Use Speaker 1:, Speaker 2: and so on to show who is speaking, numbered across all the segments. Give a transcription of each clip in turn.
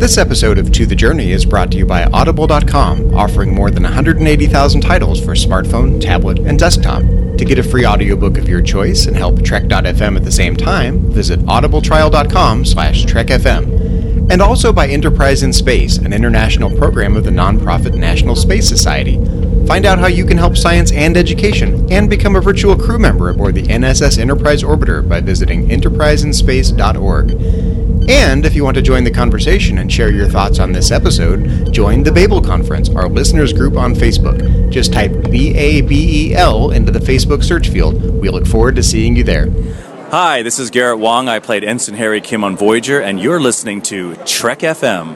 Speaker 1: This episode of To the Journey is brought to you by Audible.com, offering more than 180,000 titles for smartphone, tablet, and desktop. To get a free audiobook of your choice and help Trek.fm at the same time, visit audibletrial.com/TrekFM. And also by Enterprise in Space, an international program of the nonprofit National Space Society. Find out how you can help science and education, and become a virtual crew member aboard the NSS Enterprise Orbiter by visiting enterpriseinspace.org. And if you want to join the conversation and share your thoughts on this episode, join the Babel Conference, our listeners group on Facebook. Just type BABEL into the Facebook search field. We look forward to seeing you there.
Speaker 2: Hi, this is Garrett Wong. I played Ensign Harry Kim on Voyager, and you're listening to Trek FM.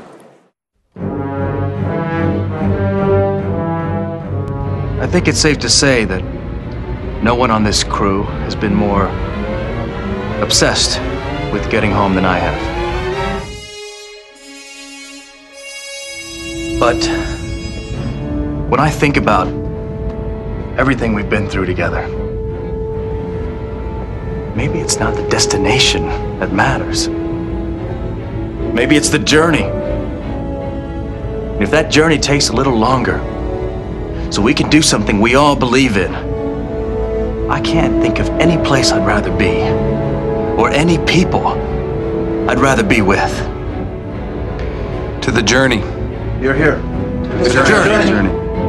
Speaker 3: I think it's safe to say that no one on this crew has been more obsessed with getting home than I have. But when I think about everything we've been through together, maybe it's not the destination that matters. Maybe it's the journey. And if that journey takes a little longer, so we can do something we all believe in, I can't think of any place I'd rather be, or any people I'd rather be with. To the journey. You're here. To the journey.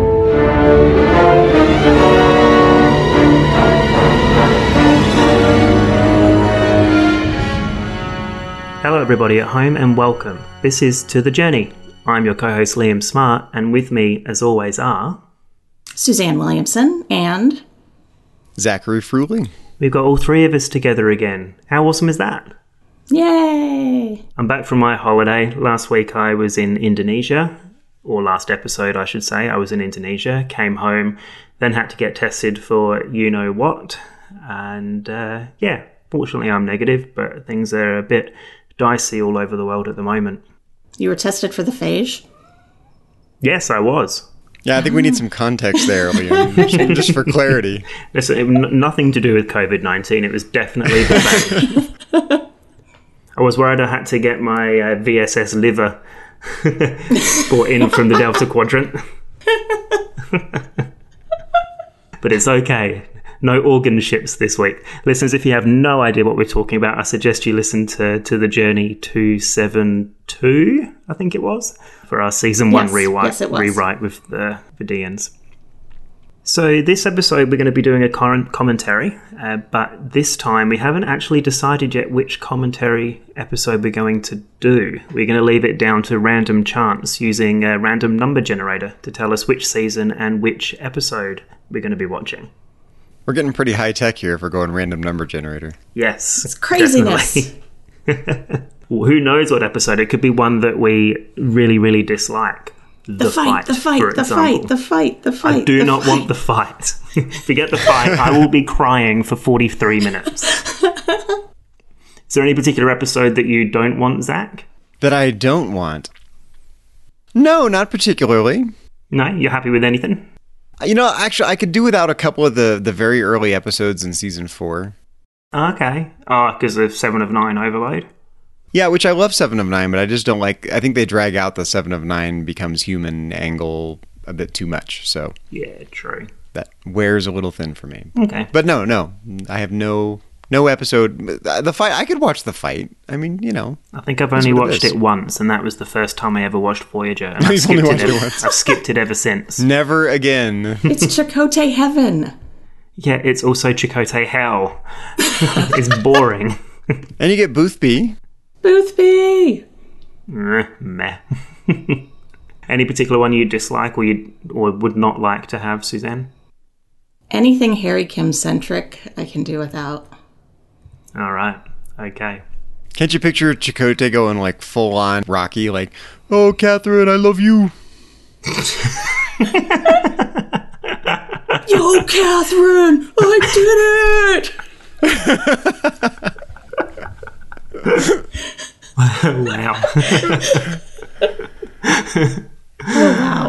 Speaker 4: Hello everybody at home and welcome. This is To the Journey. I'm your co-host Liam Smart, and with me as always are
Speaker 5: Suzanne Williamson and
Speaker 1: Zachary Fruehling.
Speaker 4: We've got all three of us together again. How awesome is that?
Speaker 5: yay!
Speaker 4: I'm back from my holiday. Last week I was in Indonesia, or last episode I should say, I was in Indonesia, came home, then had to get tested for you-know-what, and fortunately I'm negative, but things are a bit dicey all over the world at the moment.
Speaker 5: You were tested for the phage?
Speaker 4: Yes, I was.
Speaker 1: Yeah, I think we need some context there, Liam, just for clarity.
Speaker 4: Listen, nothing to do with COVID-19. It was definitely the phage. I was worried I had to get my VSS liver brought in from the Delta Quadrant. But it's okay. No organ ships this week. Listeners, if you have no idea what we're talking about, I suggest you listen to The Journey 272, I think it was, for our Season 1 rewrite with the Vidians. So this episode we're going to be doing a commentary, but this time we haven't actually decided yet which commentary episode we're going to do. We're going to leave it down to random chance using a random number generator to tell us which season and which episode we're going to be watching.
Speaker 1: We're getting pretty high-tech here if we're going random number generator.
Speaker 4: Yes.
Speaker 5: It's craziness.
Speaker 4: Well, who knows what episode? It could be one that we really, really dislike. The fight, for example.
Speaker 5: The fight.
Speaker 4: I do not want the fight. Forget the fight. I will be crying for 43 minutes. Is there any particular episode that you don't want, Zach?
Speaker 1: That I don't want? No, not particularly.
Speaker 4: No? You're happy with anything?
Speaker 1: You know, actually, I could do without a couple of the very early episodes in Season 4.
Speaker 4: Okay. Oh, because of 7 of 9 Overload?
Speaker 1: Yeah, which I love 7 of 9, but I just don't like... I think they drag out the 7 of 9 becomes human angle a bit too much, so...
Speaker 4: Yeah, true.
Speaker 1: That wears a little thin for me.
Speaker 4: Okay.
Speaker 1: But no. I have no episode... The fight, I could watch the fight. I mean, you know...
Speaker 4: I think I've only watched it once, and that was the first time I ever watched Voyager. And
Speaker 1: You've only watched it once.
Speaker 4: I've skipped it ever since.
Speaker 1: Never again.
Speaker 5: It's Chakotay heaven.
Speaker 4: Yeah, it's also Chakotay hell. It's boring.
Speaker 1: And you get Boothby.
Speaker 5: Boothby!
Speaker 4: Meh. Any particular one you dislike or would not like to have, Suzanne?
Speaker 5: Anything Harry Kim-centric, I can do without.
Speaker 4: All right. Okay.
Speaker 1: Can't you picture Chakotay going like full on Rocky, like, "Oh, Catherine, I love you."
Speaker 5: Yo, Catherine, I did it!
Speaker 4: Wow.
Speaker 5: Oh, wow.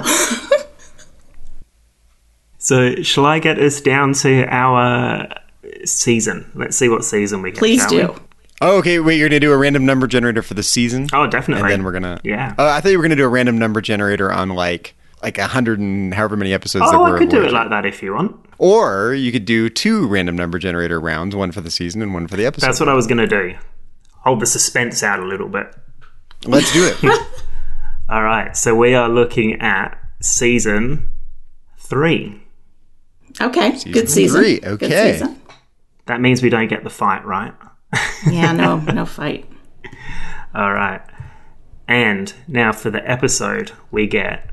Speaker 4: So, shall I get us down to our season? Let's see what season we get,
Speaker 5: Please
Speaker 4: shall
Speaker 5: do.
Speaker 4: we?
Speaker 1: Oh, okay. Wait, you're going to do a random number generator for the season?
Speaker 4: Oh, definitely.
Speaker 1: And then we're going to...
Speaker 4: Yeah.
Speaker 1: I thought you were going to do a random number generator on like 100 and however many episodes there were.
Speaker 4: I could do it like that if you want.
Speaker 1: Or you could do 2 random number generator rounds, one for the season and one for the episode.
Speaker 4: That's what I was going to do. Hold the suspense out a little bit.
Speaker 1: Let's do it.
Speaker 4: All right. So we are looking at season 3.
Speaker 5: Okay, good season.
Speaker 1: 3,
Speaker 5: Good
Speaker 1: okay.
Speaker 5: season.
Speaker 4: That means we don't get the fight, right?
Speaker 5: Yeah, no fight.
Speaker 4: All right. And now for the episode, we get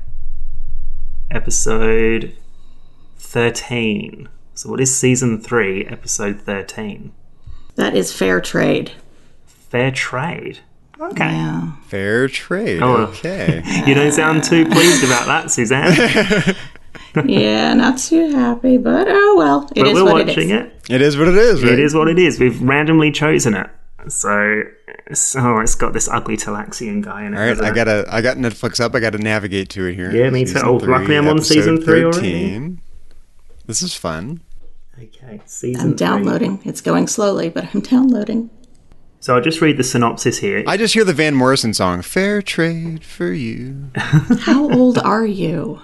Speaker 4: episode 13. So what is season 3, episode 13?
Speaker 5: That is Fair Trade.
Speaker 4: Fair Trade. Okay.
Speaker 5: Yeah.
Speaker 1: Fair trade.
Speaker 4: Oh,
Speaker 1: Okay.
Speaker 4: You don't sound too pleased about that, Suzanne.
Speaker 5: Yeah, not too happy, but oh well.
Speaker 4: But we're
Speaker 5: what
Speaker 4: watching
Speaker 5: it is.
Speaker 1: It is what it is, right?
Speaker 4: It is what it is. We've randomly chosen it. So it's got this ugly Talaxian guy in it.
Speaker 1: All right,
Speaker 4: hasn't it?
Speaker 1: I got Netflix up. I got to navigate to it here.
Speaker 4: Yeah, me too.
Speaker 1: Season
Speaker 4: Oh,
Speaker 1: 3,
Speaker 4: luckily I'm on
Speaker 1: episode
Speaker 4: season 3 already.
Speaker 1: 13. This is fun.
Speaker 4: Okay, season
Speaker 5: I'm
Speaker 4: 3.
Speaker 5: downloading. It's going slowly, but I'm downloading.
Speaker 4: So I'll just read the synopsis here.
Speaker 1: I just hear the Van Morrison song, Fair Trade for You.
Speaker 5: How old are you?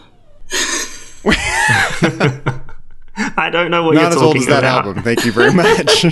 Speaker 4: I don't know what
Speaker 1: Not
Speaker 4: you're
Speaker 1: as old
Speaker 4: talking
Speaker 1: as that
Speaker 4: about.
Speaker 1: album. Thank you very much.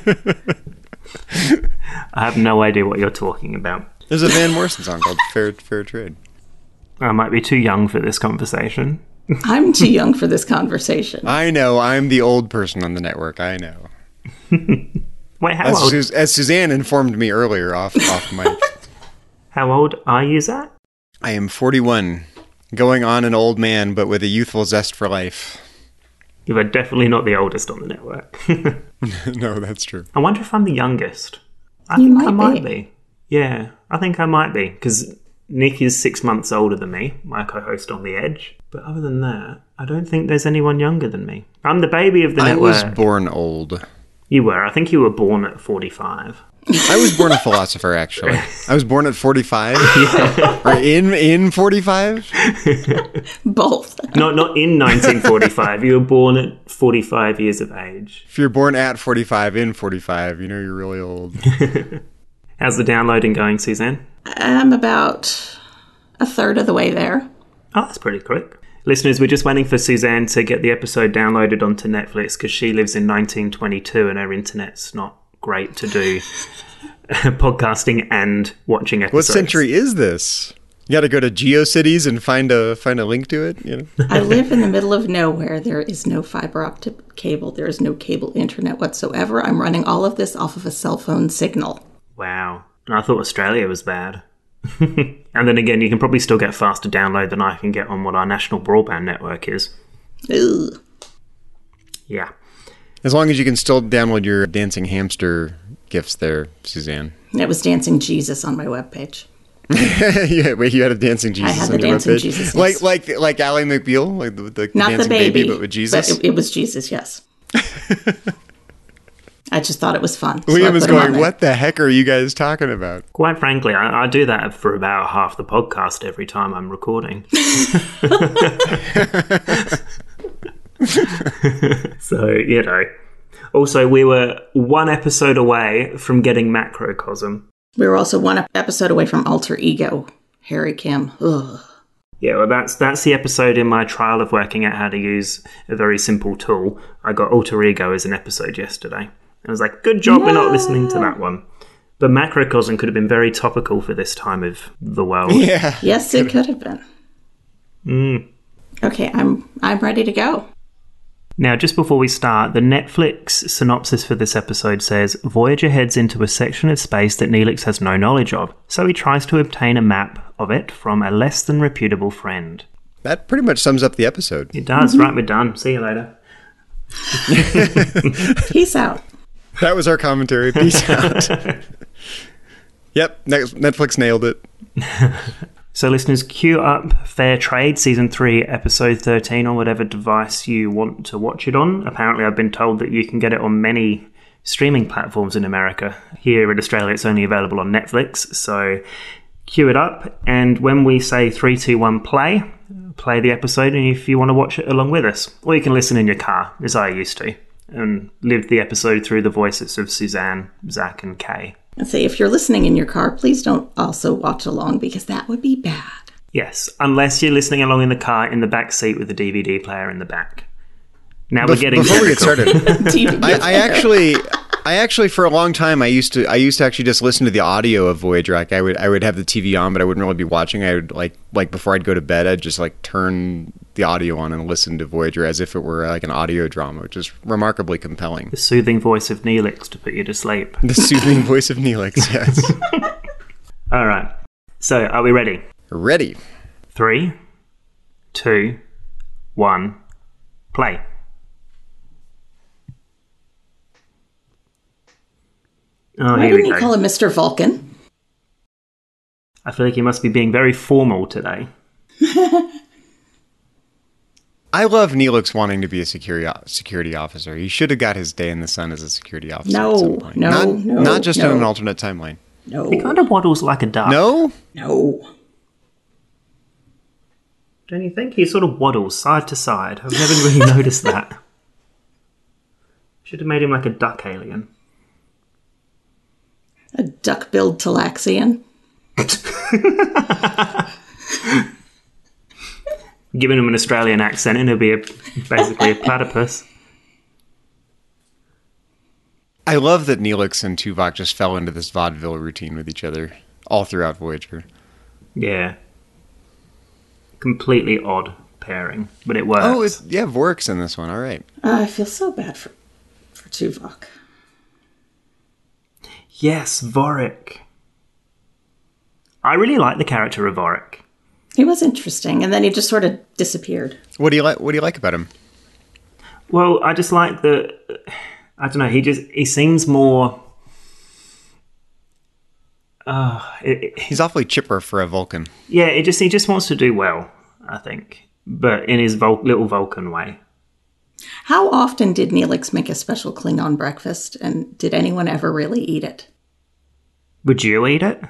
Speaker 4: I have no idea what you're talking about.
Speaker 1: There's a Van Morrison song called Fair Trade.
Speaker 4: I might be too young for this conversation.
Speaker 5: I'm too young for this conversation.
Speaker 1: I know. I'm the old person on the network. I know.
Speaker 4: Wait, how old?
Speaker 1: As Suzanne informed me earlier off mic.
Speaker 4: How old are you, Zach?
Speaker 1: I am 41, going on an old man, but with a youthful zest for life.
Speaker 4: You are definitely not the oldest on the network.
Speaker 1: No, that's true.
Speaker 4: I wonder if I'm the youngest. I
Speaker 5: You
Speaker 4: think
Speaker 5: might
Speaker 4: I might
Speaker 5: be.
Speaker 4: be. Yeah, I think I might be, because Nick is 6 months older than me, my co-host on The Edge. But other than that, I don't think there's anyone younger than me. I'm the baby of the
Speaker 1: I
Speaker 4: network.
Speaker 1: was born old.
Speaker 4: You were. I think you were born at 45.
Speaker 1: I was born a philosopher, actually. I was born at 45. Or in 45?
Speaker 5: Both.
Speaker 4: Not in 1945. You were born at 45 years of age.
Speaker 1: If you're born at 45, in 45, you know you're really old.
Speaker 4: How's the downloading going, Suzanne?
Speaker 5: I'm about a third of the way there.
Speaker 4: Oh, that's pretty quick. Listeners, we're just waiting for Suzanne to get the episode downloaded onto Netflix because she lives in 1922 and her internet's not great to do podcasting and watching episodes.
Speaker 1: What century is this? You got to go to GeoCities and find a link to it. You know?
Speaker 5: I live in the middle of nowhere. There is no fiber optic cable. There is no cable internet whatsoever. I'm running all of this off of a cell phone signal.
Speaker 4: Wow. And I thought Australia was bad. And then again, you can probably still get faster download than I can get on what our national broadband network is.
Speaker 5: Ugh.
Speaker 4: Yeah.
Speaker 1: As long as you can still download your dancing hamster gifs there, Suzanne.
Speaker 5: It was Dancing Jesus on my webpage.
Speaker 1: Yeah, wait, you had a dancing Jesus
Speaker 5: I had
Speaker 1: on
Speaker 5: the
Speaker 1: your
Speaker 5: Dancing
Speaker 1: webpage?
Speaker 5: Jesus, yes.
Speaker 1: Like Ally McBeal, like the
Speaker 5: Not
Speaker 1: dancing
Speaker 5: the baby,
Speaker 1: but with Jesus.
Speaker 5: But it was Jesus, yes. I just thought it was fun. so I
Speaker 1: Liam is
Speaker 5: put him on
Speaker 1: going,
Speaker 5: there.
Speaker 1: what the heck are you guys talking about?
Speaker 4: Quite frankly, I do that for about half the podcast every time I'm recording. So, you know. Also, we were one episode away from getting Macrocosm.
Speaker 5: We were also one episode away from Alter Ego, Harry Kim. Ugh.
Speaker 4: Yeah, well, that's the episode in my trial of working out how to use a very simple tool. I got Alter Ego as an episode yesterday. I was like, good job we're not listening to that one. But Macrocosm could have been very topical for this time of the world.
Speaker 1: Yeah.
Speaker 5: Yes, it could have been. Okay, I'm ready to go.
Speaker 4: Now, just before we start, the Netflix synopsis for this episode says, Voyager heads into a section of space that Neelix has no knowledge of, so he tries to obtain a map of it from a less than reputable friend.
Speaker 1: That pretty much sums up the episode.
Speaker 4: It does. Right, we're done. See you later.
Speaker 5: Peace out.
Speaker 1: That was our commentary. Peace out. Yep, Netflix nailed it.
Speaker 4: So listeners, queue up Fair Trade Season 3, Episode 13 on whatever device you want to watch it on. Apparently I've been told that you can get it on many streaming platforms in America. Here in Australia it's only available on Netflix, so queue it up, and when we say 3, 2, 1, play the episode, and if you want to watch it along with us. Or you can listen in your car, as I used to, and live the episode through the voices of Suzanne, Zach and Kay.
Speaker 5: And say, if you're listening in your car, please don't also watch along because that would be bad.
Speaker 4: Yes, unless you're listening along in the car in the back seat with the DVD player in the back. Now we're getting
Speaker 1: before we get
Speaker 4: technical.
Speaker 1: started.
Speaker 5: TV
Speaker 1: I actually for a long time I used to actually just listen to the audio of Voyager. Like I would have the TV on, but I wouldn't really be watching. I would like before I'd go to bed, I'd just like turn the audio on and listen to Voyager as if it were like an audio drama, which is remarkably compelling.
Speaker 4: The soothing voice of Neelix to put you to sleep.
Speaker 1: The soothing voice of Neelix, yes.
Speaker 4: All right. So, are we ready?
Speaker 1: Ready.
Speaker 4: 3, 2, 1, play. Oh,
Speaker 5: Why
Speaker 4: here we
Speaker 5: didn't
Speaker 4: go.
Speaker 5: you call him Mr. Vulcan?
Speaker 4: I feel like he must be being very formal today.
Speaker 1: I love Neelix wanting to be a security officer. He should have got his day in the sun as a security officer at some point. Not just in an alternate timeline.
Speaker 5: No.
Speaker 4: He kind of waddles like a duck.
Speaker 1: No?
Speaker 5: No.
Speaker 4: Don't you think? He sort of waddles side to side. I've never really noticed that. Should have made him like a duck alien.
Speaker 5: A duck-billed Talaxian.
Speaker 4: Giving him an Australian accent and he'll be basically a platypus.
Speaker 1: I love that Neelix and Tuvok just fell into this vaudeville routine with each other all throughout Voyager.
Speaker 4: Yeah. Completely odd pairing, but it works.
Speaker 1: Oh, Vork's in this one. All right.
Speaker 5: I feel so bad for Tuvok.
Speaker 4: Yes, Vorik. I really like the character of Vorik.
Speaker 5: He was interesting, and then he just sort of disappeared.
Speaker 1: What do you like about him?
Speaker 4: Well, I just like the... I don't know, he seems more...
Speaker 1: He's awfully chipper for a Vulcan.
Speaker 4: Yeah, he just wants to do well, I think. But in his little Vulcan way.
Speaker 5: How often did Neelix make a special Klingon breakfast, and did anyone ever really eat it?
Speaker 4: Would you eat it?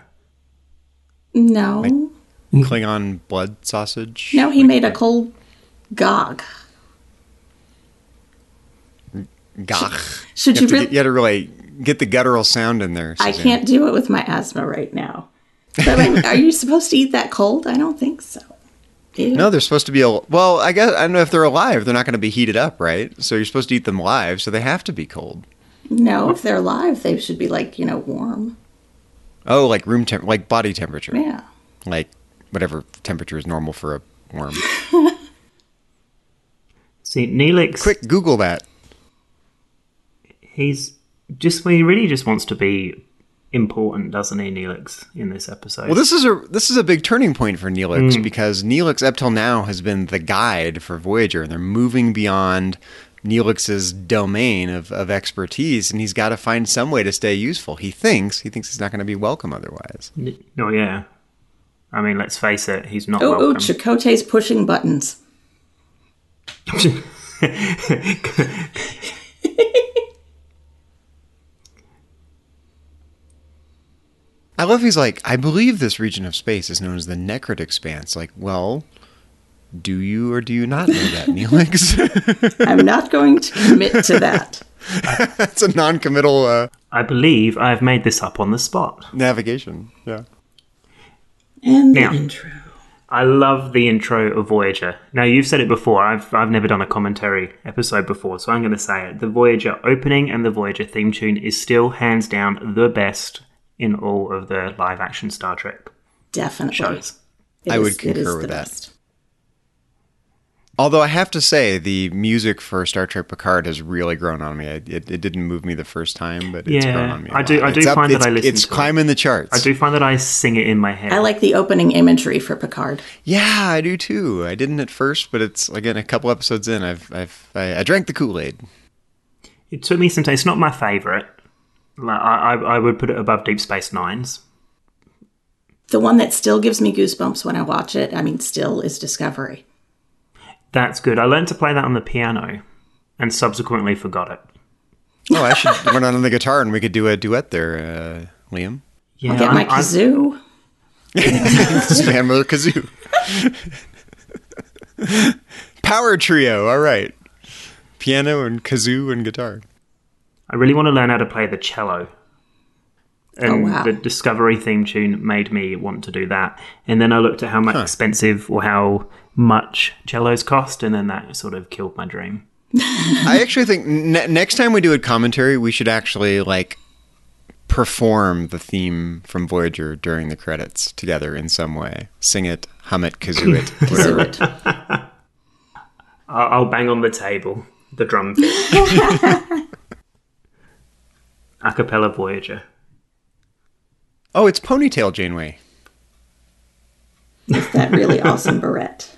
Speaker 5: No.
Speaker 1: Klingon blood sausage?
Speaker 5: No, he made a cold gog.
Speaker 1: Gach.
Speaker 5: Should you really...
Speaker 1: You had to really get the guttural sound in there,
Speaker 5: I
Speaker 1: Suzanne.
Speaker 5: can't do it with my asthma right now. But I mean, are you supposed to eat that cold? I don't think so. Ew.
Speaker 1: No, they're supposed to be... Well, I guess I don't know if they're alive. They're not going to be heated up, right? So you're supposed to eat them live, so they have to be cold.
Speaker 5: No, if they're alive, they should be like, warm.
Speaker 1: Oh, like room temp, like body temperature.
Speaker 5: Yeah.
Speaker 1: Like whatever temperature is normal for a worm.
Speaker 4: See, Neelix...
Speaker 1: Quick, Google that.
Speaker 4: He really just wants to be important, doesn't he, Neelix, in this episode?
Speaker 1: Well, this is a big turning point for Neelix because Neelix up till now has been the guide for Voyager, and they're moving beyond Neelix's domain of expertise, and he's got to find some way to stay useful. He thinks he's not going to be welcome otherwise.
Speaker 4: Oh, yeah. I mean, let's face it, he's not
Speaker 5: Oh,
Speaker 4: welcome.
Speaker 5: Chakotay's pushing buttons.
Speaker 1: I love he's like, I believe this region of space is known as the Necrit Expanse. Like, well, do you or do you not know that, Neelix?
Speaker 5: I'm not going to commit to that.
Speaker 1: That's a non-committal
Speaker 4: I believe I've made this up on the spot.
Speaker 1: navigation. Yeah.
Speaker 5: And the
Speaker 4: Now.
Speaker 5: intro.
Speaker 4: I love the intro of Voyager. Now, you've said it before. I've never done a commentary episode before, so I'm going to say it. The Voyager opening and the Voyager theme tune is still hands down the best in all of the live-action Star Trek
Speaker 5: Definitely.
Speaker 4: shows.
Speaker 5: It
Speaker 1: I
Speaker 5: is-
Speaker 1: would
Speaker 5: it is
Speaker 1: concur
Speaker 5: the
Speaker 1: with that.
Speaker 5: best.
Speaker 1: Although I have to say, the music for Star Trek Picard has really grown on me. It didn't move me the first time, but it's
Speaker 4: Yeah,
Speaker 1: grown on me.
Speaker 4: I do find that I listen
Speaker 1: It's
Speaker 4: to it.
Speaker 1: climbing the charts.
Speaker 4: I do find that I sing it in my head.
Speaker 5: I like the opening imagery for Picard.
Speaker 1: Yeah, I do too. I didn't at first, but it's again a couple episodes in. I drank the Kool-Aid.
Speaker 4: It took me some time. It's not my favourite. Like, I would put it above Deep Space Nine's.
Speaker 5: The one that still gives me goosebumps when I watch it, is Discovery.
Speaker 4: That's good. I learned to play that on the piano and subsequently forgot it.
Speaker 1: Oh, I should run on the guitar and we could do a duet there, Liam.
Speaker 4: Yeah,
Speaker 5: I'll get my kazoo.
Speaker 1: Spammer kazoo. Power trio. All right. Piano and kazoo and guitar.
Speaker 4: I really want to learn how to play the cello. And
Speaker 5: wow.
Speaker 4: the Discovery theme tune made me want to do that. And then I looked at how much expensive or how much cellos cost, and then that sort of killed my dream.
Speaker 1: I actually think next time we do a commentary, we should actually perform the theme from Voyager during the credits together in some way. Sing it, hum it, kazoo it, whatever.
Speaker 4: I'll bang on the table, the drum kit. A cappella Voyager.
Speaker 1: Oh, it's Ponytail Janeway.
Speaker 5: It's that really awesome barrette.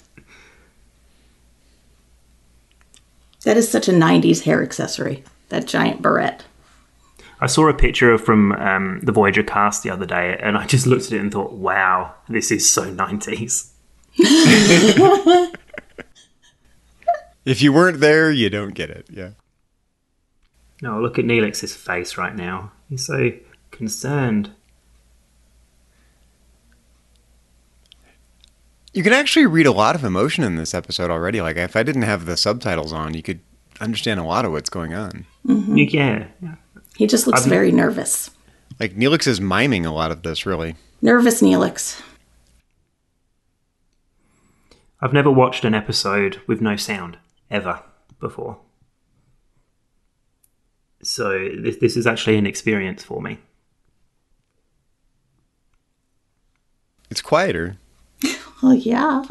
Speaker 5: That is such a 90s hair accessory, that giant barrette.
Speaker 4: I saw a picture from the Voyager cast the other day, and I just looked at it and thought, wow, this is so 90s.
Speaker 1: If you weren't there, you don't get it, yeah.
Speaker 4: No, look at Neelix's face right now. He's so concerned.
Speaker 1: You can actually read a lot of emotion in this episode already. Like, if I didn't have the subtitles on, you could understand a lot of what's going on.
Speaker 5: Mm-hmm.
Speaker 4: Yeah.
Speaker 5: He just looks very nervous.
Speaker 1: Like, Neelix is miming a lot of this, really.
Speaker 5: Nervous Neelix.
Speaker 4: I've never watched an episode with no sound, ever, before. So this is actually an experience for me.
Speaker 1: It's quieter.
Speaker 5: Oh, yeah.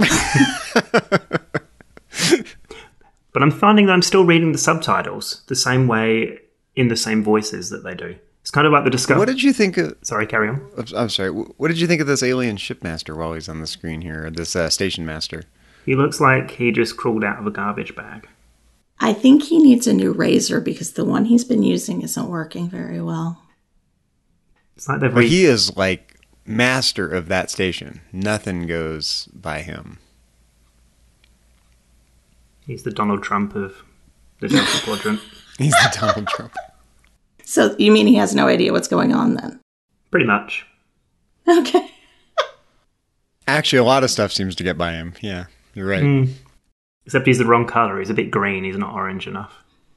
Speaker 4: But I'm finding that I'm still reading the subtitles the same way in the same voices that they do. It's kind of like the Discovery.
Speaker 1: What did you think of...
Speaker 4: Sorry, carry on.
Speaker 1: I'm sorry. What did you think of this alien shipmaster while he's on the screen here? Or this station master?
Speaker 4: He looks like he just crawled out of a garbage bag.
Speaker 5: I think he needs a new razor because the one he's been using isn't working very well.
Speaker 4: It's like they've...
Speaker 1: But he is, master of that station. Nothing goes by him.
Speaker 4: He's the Donald Trump of the Delta Quadrant.
Speaker 1: He's the Donald Trump.
Speaker 5: So you mean he has no idea what's going on then?
Speaker 4: Pretty much.
Speaker 5: Okay.
Speaker 1: Actually, a lot of stuff seems to get by him. Yeah, you're right.
Speaker 4: Except he's the wrong colour. He's a bit green. He's not orange enough.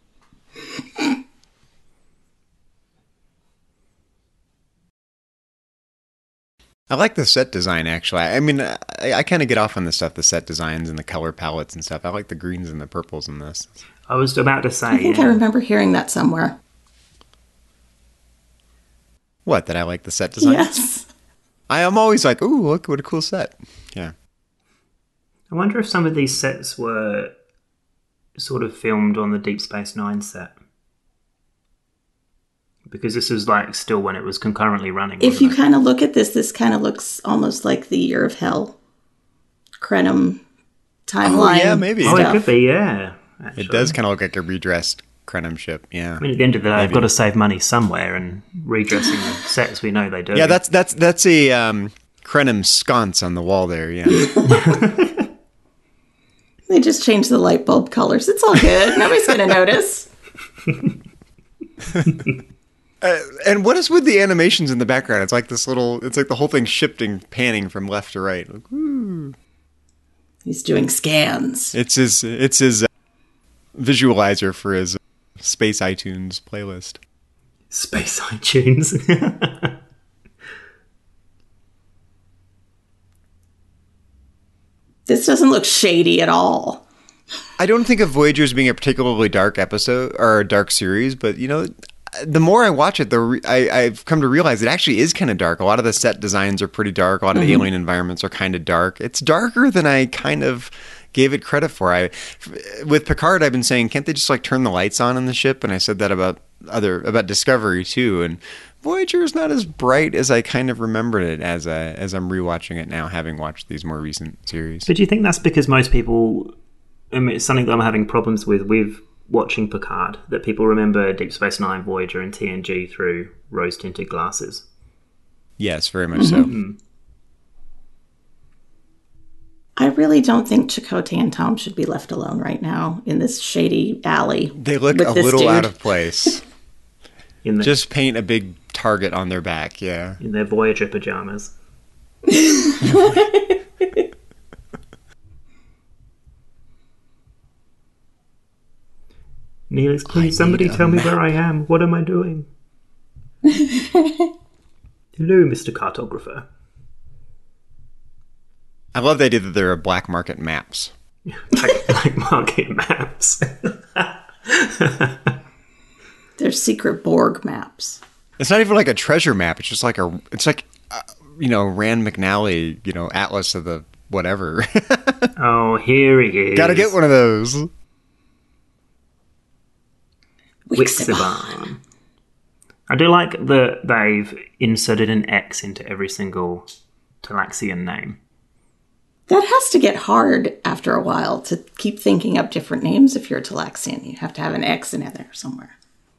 Speaker 1: I like the set design, actually. I mean, I kind of get off on the stuff, the set designs and the color palettes and stuff. I like the greens and the purples in this.
Speaker 4: I was about to say...
Speaker 5: I think I remember hearing that somewhere.
Speaker 1: What, that I like the set design?
Speaker 5: Yes.
Speaker 1: I am always like, ooh, look, what a cool set. Yeah.
Speaker 4: I wonder if some of these sets were sort of filmed on the Deep Space Nine set. Because this is still when it was concurrently running.
Speaker 5: If you kind of look at this kind of looks almost like the Year of Hell Krenim timeline.
Speaker 1: Oh, yeah, maybe.
Speaker 5: Stuff.
Speaker 4: Oh, it could be, yeah. Actually.
Speaker 1: It does kind of look like a redressed Krenim ship, yeah.
Speaker 4: I mean, at the end of the day, I've got to save money somewhere, and redressing the sets, we know they do.
Speaker 1: Yeah, that's a Krenim sconce on the wall there, yeah.
Speaker 5: They just changed the light bulb colors. It's all good. Nobody's going to notice.
Speaker 1: And what is with the animations in the background? It's like this little, it's like the whole thing shifting, panning from left to right. Like, woo.
Speaker 5: He's doing scans.
Speaker 1: It's his visualizer for his Space iTunes playlist.
Speaker 4: Space iTunes.
Speaker 5: This doesn't look shady at all.
Speaker 1: I don't think of Voyager as being a particularly dark episode or a dark series, but the more I watch it, I've come to realize it actually is kind of dark. A lot of the set designs are pretty dark. A lot of the alien environments are kind of dark. It's darker than I kind of gave it credit for. With Picard, I've been saying, can't they just turn the lights on in the ship? And I said that about Discovery too. And Voyager is not as bright as I kind of remembered it as I'm rewatching it now, having watched these more recent series.
Speaker 4: But do you think that's because most people? I mean, it's something that I'm having problems with watching Picard, that people remember Deep Space Nine, Voyager, and TNG through rose-tinted glasses.
Speaker 1: Yes, very much so.
Speaker 5: I really don't think Chakotay and Tom should be left alone right now in this shady alley.
Speaker 1: They look a little out of place. Just paint a big target on their back, yeah.
Speaker 4: In their Voyager pajamas. Neelix, please, somebody tell me where I am. What am I doing? Hello, Mr. Cartographer.
Speaker 1: I love the idea that there are black market maps.
Speaker 4: Like market maps.
Speaker 5: They're secret Borg maps.
Speaker 1: It's not even like a treasure map. It's just like Rand McNally, Atlas of the whatever.
Speaker 4: Oh, here he is.
Speaker 1: Gotta get one of those.
Speaker 4: Wixiban. I do like that they've inserted an X into every single Talaxian name.
Speaker 5: That has to get hard after a while to keep thinking up different names if you're a Talaxian. You have to have an X in there somewhere.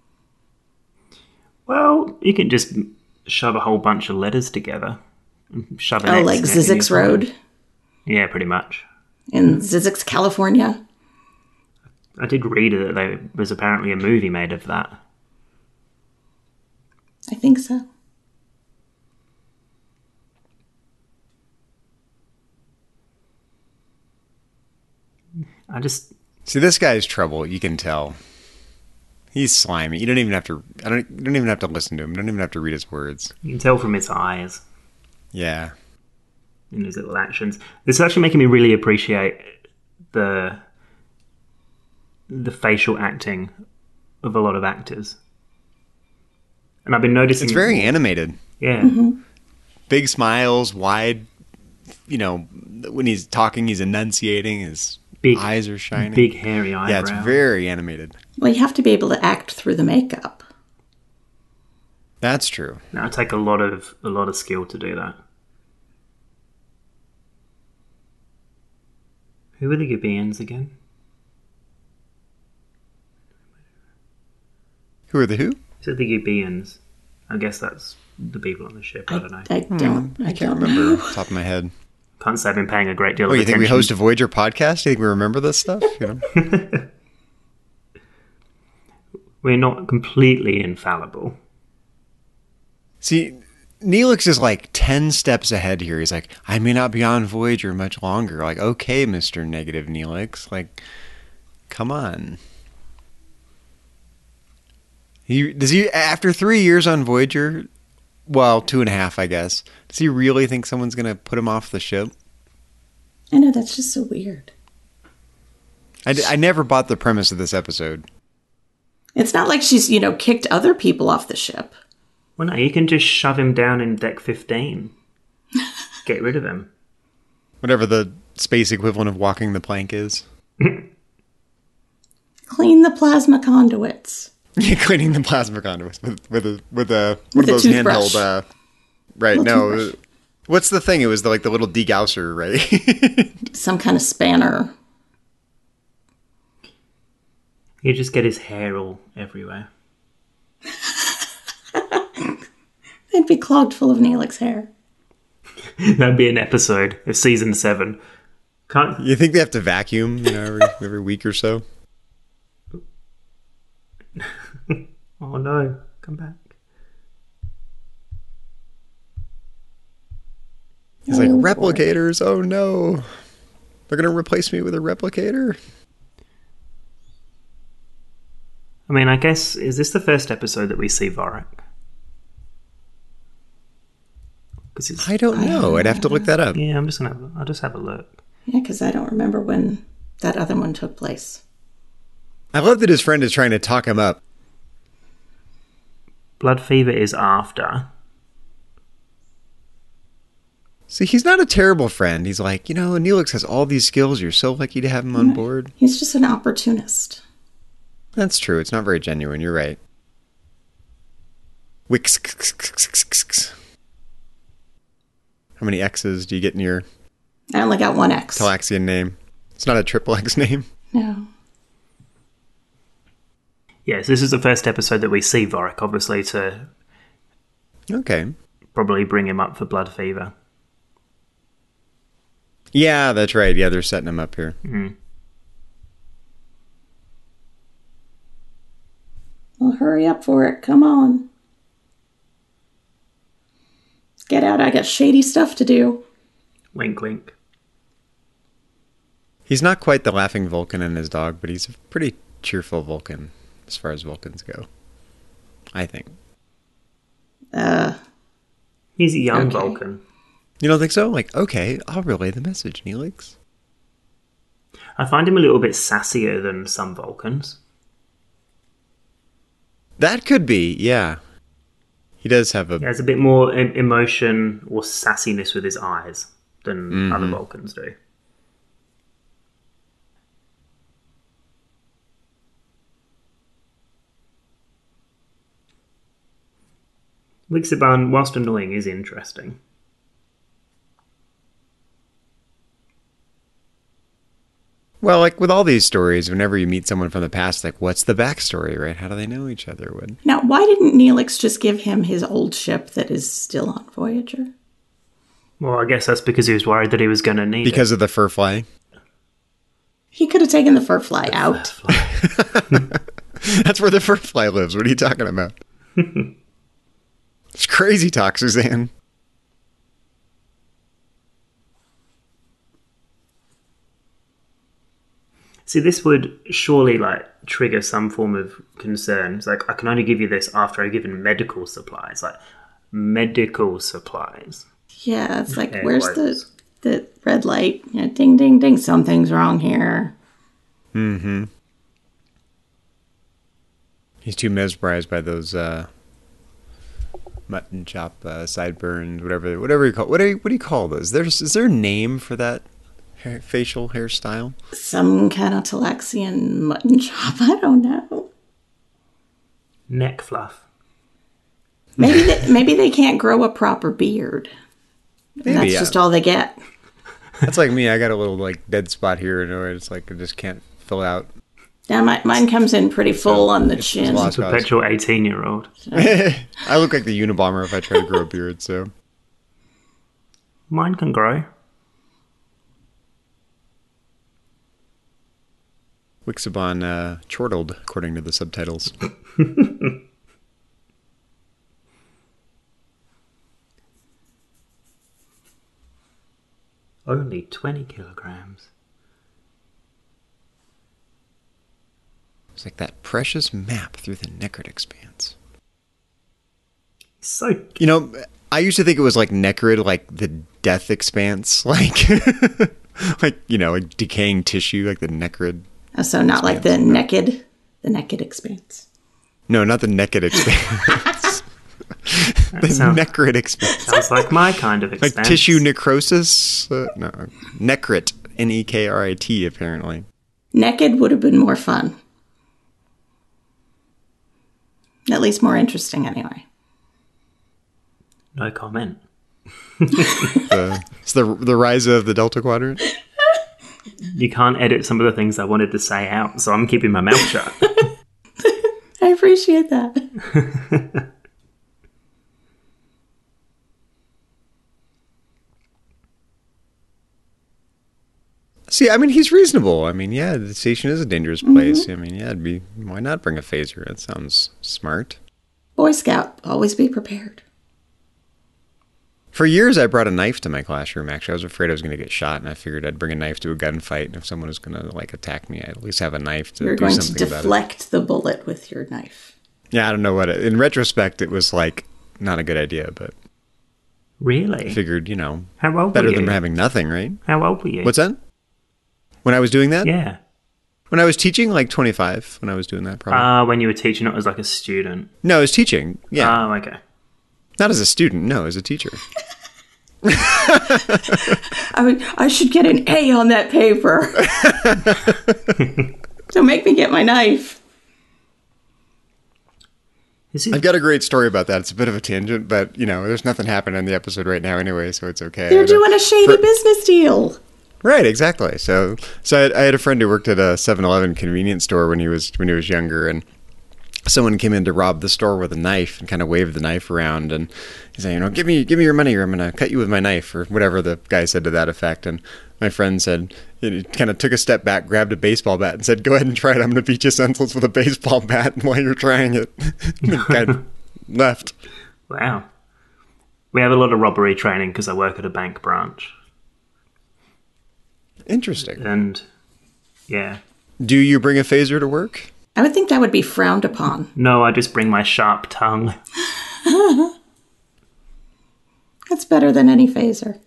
Speaker 4: Well, you can just shove a whole bunch of letters together. And shove an
Speaker 5: Oh,
Speaker 4: X
Speaker 5: like
Speaker 4: in it
Speaker 5: Zizix
Speaker 4: in your
Speaker 5: Road
Speaker 4: phone. Yeah, pretty much.
Speaker 5: in Zizix, California.
Speaker 4: I did read that there was apparently a movie made of that.
Speaker 5: I think so.
Speaker 4: I just...
Speaker 1: See, this guy's trouble. You can tell. He's slimy. You don't even have to. You don't even have to listen to him. You don't even have to read his words.
Speaker 4: You can tell from his eyes
Speaker 1: Yeah.
Speaker 4: and his little actions. This is actually making me really appreciate the facial acting of a lot of actors. And I've been noticing...
Speaker 1: It's very animated.
Speaker 4: Yeah.
Speaker 5: Mm-hmm.
Speaker 1: Big smiles, wide. When he's talking, he's enunciating. His eyes are shining.
Speaker 4: Big hairy eyebrow.
Speaker 1: Yeah, it's very animated.
Speaker 5: Well, you have to be able to act through the makeup.
Speaker 1: That's true.
Speaker 4: Now, it take a lot of skill to do that. Who are the Gabians again?
Speaker 1: Who are the who?
Speaker 4: Is it the Gabians? I guess that's the people on the ship. I don't know.
Speaker 5: I
Speaker 1: can't
Speaker 5: don't
Speaker 1: remember
Speaker 5: know.
Speaker 1: off the top of my head.
Speaker 4: Can't say I've been paying a great deal
Speaker 1: Oh,
Speaker 4: of
Speaker 1: you
Speaker 4: attention.
Speaker 1: think we host a Voyager podcast? You think we remember this stuff?
Speaker 4: We're not completely infallible.
Speaker 1: See, Neelix is like 10 steps ahead here. He's like, I may not be on Voyager much longer. Like, okay, Mr. Negative Neelix. Like, come on. Does he, after 3 years on Voyager, well, 2.5, I guess, does he really think someone's going to put him off the ship?
Speaker 5: I know, that's just so weird.
Speaker 1: I never bought the premise of this episode.
Speaker 5: It's not like she's, kicked other people off the ship.
Speaker 4: Well, no, you can just shove him down in deck 15. Get rid of him.
Speaker 1: Whatever the space equivalent of walking the plank is.
Speaker 5: Clean the plasma conduits.
Speaker 1: Yeah, cleaning the plasma conduits with one of those
Speaker 5: toothbrush.
Speaker 1: handheld. Right?
Speaker 5: Little
Speaker 1: No,
Speaker 5: toothbrush.
Speaker 1: what's the thing? It was the little degausser, right?
Speaker 5: Some kind of spanner.
Speaker 4: You just get his hair all everywhere.
Speaker 5: They'd be clogged full of Neelix hair.
Speaker 4: That'd be an episode of season 7. Can't...
Speaker 1: You think they have to vacuum, every week or so?
Speaker 4: Oh no, come back.
Speaker 1: He's like,
Speaker 5: Oh, boy.
Speaker 1: replicators, oh no. They're going to replace me with a replicator?
Speaker 4: I mean, I guess, is this the first episode that we see Vorak?
Speaker 1: I don't know. I'd have to look that up.
Speaker 4: Yeah, I'll just have a look.
Speaker 5: Yeah, because I don't remember when that other one took place.
Speaker 1: I love that his friend is trying to talk him up.
Speaker 4: Blood Fever is after.
Speaker 1: See, he's not a terrible friend. He's like, Neelix has all these skills. You're so lucky to have him on board.
Speaker 5: He's just an opportunist.
Speaker 1: That's true. It's not very genuine. You're right. Wix. How many X's do you get in your
Speaker 5: I only got one X.
Speaker 1: Talaxian name? It's not a triple X name.
Speaker 5: No.
Speaker 4: Yes, this is the first episode that we see Vorak, obviously, to
Speaker 1: Okay.
Speaker 4: probably bring him up for Blood Fever.
Speaker 1: Yeah, that's right. Yeah, they're setting him up here.
Speaker 5: Well, hurry up for it. Come on. Get out. I got shady stuff to do.
Speaker 4: Wink, wink.
Speaker 1: He's not quite the laughing Vulcan and his dog, but he's a pretty cheerful Vulcan as far as Vulcans go. I think.
Speaker 4: He's a young
Speaker 5: Okay.
Speaker 4: Vulcan.
Speaker 1: You don't think so? Like, okay, I'll relay the message, Neelix.
Speaker 4: I find him a little bit sassier than some Vulcans.
Speaker 1: That could be, yeah. He does have a...
Speaker 4: He has a bit more emotion or sassiness with his eyes than other Vulcans do. Wixaban, whilst annoying, is interesting.
Speaker 1: Well, like with all these stories, whenever you meet someone from the past, like, what's the backstory, right? How do they know each other? What?
Speaker 5: Now, why didn't Neelix just give him his old ship that is still on Voyager?
Speaker 4: Well, I guess that's because he was worried that he was going to need
Speaker 1: Because of the fur fly?
Speaker 5: He could have taken the fur fly out.
Speaker 1: That's where the fur fly lives. What are you talking about? It's crazy talk, Suzanne.
Speaker 4: See, this would surely trigger some form of concern. It's like, I can only give you this after I've given medical supplies. Like, medical supplies.
Speaker 5: Yeah, it's like,
Speaker 4: Air
Speaker 5: where's
Speaker 4: quotes.
Speaker 5: the red light? You know, ding, ding, ding, something's wrong here.
Speaker 1: Mm-hmm. He's too mesmerized by those mutton chop sideburns, whatever you call. What do you call those? Is there a name for that facial hairstyle?
Speaker 5: Some kind of Talaxian mutton chop, I don't know.
Speaker 4: Neck fluff.
Speaker 5: Maybe they can't grow a proper beard.
Speaker 1: Maybe,
Speaker 5: That's
Speaker 1: yeah.
Speaker 5: just all they get.
Speaker 1: That's like me. I got a little dead spot here, and it's like I just can't fill out.
Speaker 5: Now mine comes in pretty full on the chin.
Speaker 1: lost.
Speaker 4: Perpetual 18-year-old.
Speaker 1: I look like the Unabomber if I try to grow a beard. So
Speaker 4: Mine can grow.
Speaker 1: Wixaban chortled, according to the subtitles.
Speaker 4: Only 20 kilograms.
Speaker 1: It's like that precious map through the Necrit Expanse.
Speaker 4: So,
Speaker 1: You know, I used to think it was like Necrid, like the Death Expanse, like like decaying tissue, like the Necrid.
Speaker 5: So not like the naked expanse.
Speaker 1: No, not the Naked Expanse. The
Speaker 4: sounds-
Speaker 1: Necrid Expanse.
Speaker 4: sounds like my kind of
Speaker 1: Like
Speaker 4: expense.
Speaker 1: tissue necrosis? No. Necrit. Nekrit, apparently.
Speaker 5: Naked would have been more fun. At least more interesting, anyway.
Speaker 4: No comment.
Speaker 1: It's the rise of the Delta Quadrant.
Speaker 4: You can't edit some of the things I wanted to say out, so I'm keeping my mouth shut.
Speaker 5: I appreciate that.
Speaker 1: See, I mean, he's reasonable. I mean, yeah, the station is a dangerous place. I mean, yeah, why not bring a phaser? That sounds smart.
Speaker 5: Boy Scout, always be prepared.
Speaker 1: For years, I brought a knife to my classroom, actually. I was afraid I was going to get shot, and I figured I'd bring a knife to a gunfight, and if someone was going to, attack me, I'd at least have a knife to
Speaker 5: You're
Speaker 1: do
Speaker 5: going to
Speaker 1: something about it.
Speaker 5: deflect the bullet with your knife.
Speaker 1: Yeah, I don't know what in retrospect, it was, not a good idea, but
Speaker 4: Really?
Speaker 1: I figured,
Speaker 4: How old
Speaker 1: better
Speaker 4: were you?
Speaker 1: than having nothing, right?
Speaker 4: How old were you?
Speaker 1: What's that? When I was doing that?
Speaker 4: Yeah.
Speaker 1: When I was teaching, 25, when I was doing that, probably.
Speaker 4: When you were teaching it as a student.
Speaker 1: No, I was teaching, yeah.
Speaker 4: Oh, okay.
Speaker 1: Not as a student, no, as a teacher.
Speaker 5: I should get an A on that paper. Don't make me get my knife.
Speaker 1: I've got a great story about that. It's a bit of a tangent, but, there's nothing happening in the episode right now anyway, so it's okay.
Speaker 5: They're doing a shady business deal.
Speaker 1: Right, exactly. So I had a friend who worked at a 7-Eleven convenience store when he was younger, and someone came in to rob the store with a knife and kind of waved the knife around, and he said, give me your money or I'm going to cut you with my knife, or whatever the guy said to that effect. And my friend said, he kind of took a step back, grabbed a baseball bat and said, go ahead and try it. I'm going to beat you senseless with a baseball bat while you're trying it. And the guy left.
Speaker 4: Wow. We have a lot of robbery training because I work at a bank branch.
Speaker 1: Interesting.
Speaker 4: And, yeah.
Speaker 1: Do you bring a phaser to work?
Speaker 5: I would think that would be frowned upon.
Speaker 4: No, I just bring my sharp tongue.
Speaker 5: It's better than any phaser.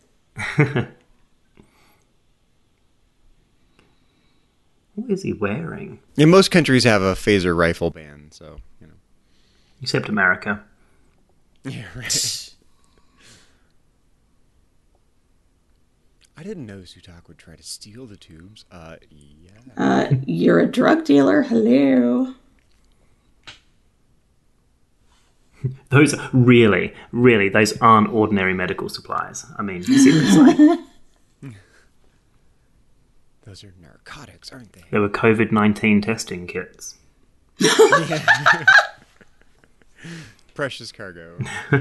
Speaker 4: What is he wearing?
Speaker 1: In most countries have a phaser rifle ban, so, you know.
Speaker 4: Except America.
Speaker 1: Yeah, right. I didn't know Sutak would try to steal the tubes. Yeah.
Speaker 5: You're a drug dealer. Hello.
Speaker 4: Those really, those aren't ordinary medical supplies. I mean, seriously.
Speaker 1: Those are narcotics, aren't they?
Speaker 4: They were COVID-19 testing kits.
Speaker 1: Precious cargo.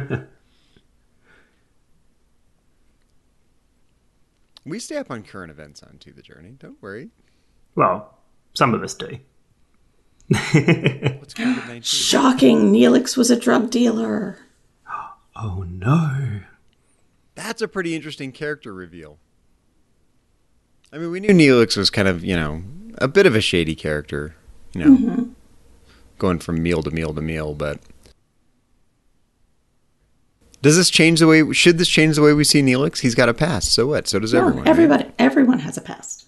Speaker 1: We stay up on current events on To the Journey. Don't worry.
Speaker 4: Well, some of us do.
Speaker 1: What's COVID-19?
Speaker 5: Shocking. Neelix was a drug dealer.
Speaker 4: Oh, no.
Speaker 1: That's a pretty interesting character reveal. I mean, we knew Neelix was kind of, you know, a bit of a shady character, you know, going from meal to meal to meal, but does this change the way, should this change the way we see Neelix? He's got a past, so what? So does everyone.
Speaker 5: Everybody,
Speaker 1: right?
Speaker 5: everyone has a past.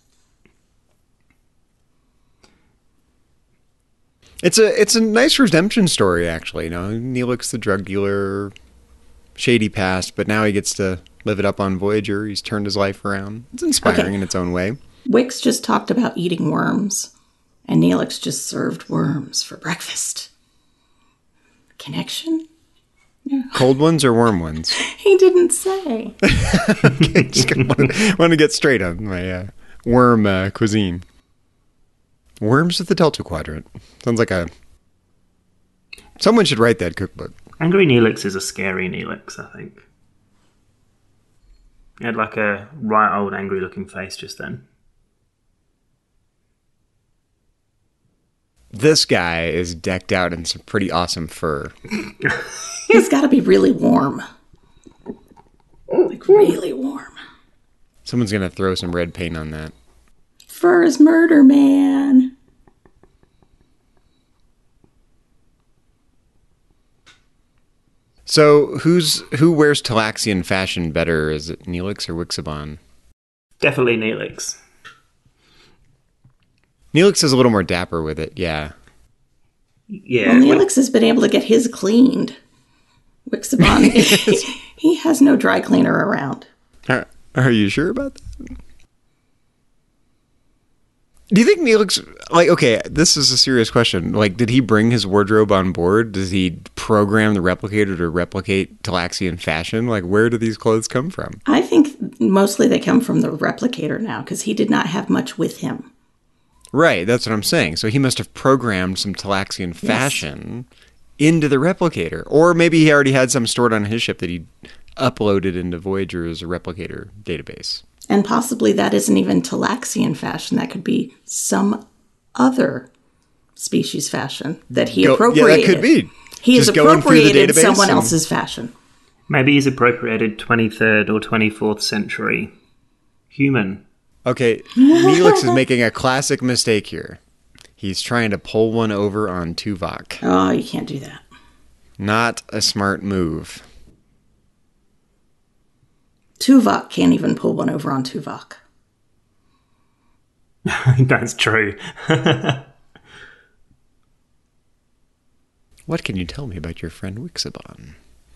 Speaker 1: It's a nice redemption story, actually, you know, Neelix the drug dealer, shady past, but now he gets to live it up on Voyager. He's turned his life around. It's inspiring in its own way.
Speaker 5: Wix just talked about eating worms, and Neelix just served worms for breakfast. Connection?
Speaker 1: Cold ones or warm ones?
Speaker 5: He didn't say.
Speaker 1: Okay, just want to get straight on my worm cuisine. Worms of the Delta Quadrant. Sounds like a... Someone should write that cookbook.
Speaker 4: Angry Neelix is a scary Neelix, I think. He had like a right old angry looking face just then.
Speaker 1: This guy is decked out in some pretty awesome fur.
Speaker 5: He's got to be really warm. Like, really warm.
Speaker 1: Someone's going to throw some red paint on that.
Speaker 5: Fur is murder, man.
Speaker 1: So, who wears Talaxian fashion better? Is it Neelix or Wixaban?
Speaker 4: Definitely Neelix.
Speaker 1: Neelix is a little more dapper with it, yeah.
Speaker 4: Yeah.
Speaker 5: Well, Neelix has been able to get his cleaned. Wixaban, he has no dry cleaner around.
Speaker 1: Are you sure about that? Do you think Neelix, like, okay, this is a serious question. Like, did he bring his wardrobe on board? Does he program the replicator to replicate Talaxian fashion? Like, where do these clothes come from?
Speaker 5: I think mostly they come from the replicator now, because he did not have much with him.
Speaker 1: Right, that's what I'm saying. So he must have programmed some Talaxian fashion into the replicator. Or maybe he already had some stored on his ship that he uploaded into Voyager's replicator database.
Speaker 5: And possibly that isn't even Talaxian fashion. That could be some other species fashion that he appropriated.
Speaker 1: Yeah, that could be.
Speaker 5: He has
Speaker 1: Just going through the
Speaker 5: appropriated
Speaker 1: database
Speaker 5: someone
Speaker 1: and-
Speaker 5: else's fashion.
Speaker 4: Maybe he's appropriated 23rd or 24th century human.
Speaker 1: Okay, Neelix is making a classic mistake here. He's trying to pull one over on Tuvok.
Speaker 5: Oh, you can't do that.
Speaker 1: Not a smart move.
Speaker 5: Tuvok can't even pull one over on Tuvok.
Speaker 4: That's true.
Speaker 1: What can you tell me about your friend Wixaban?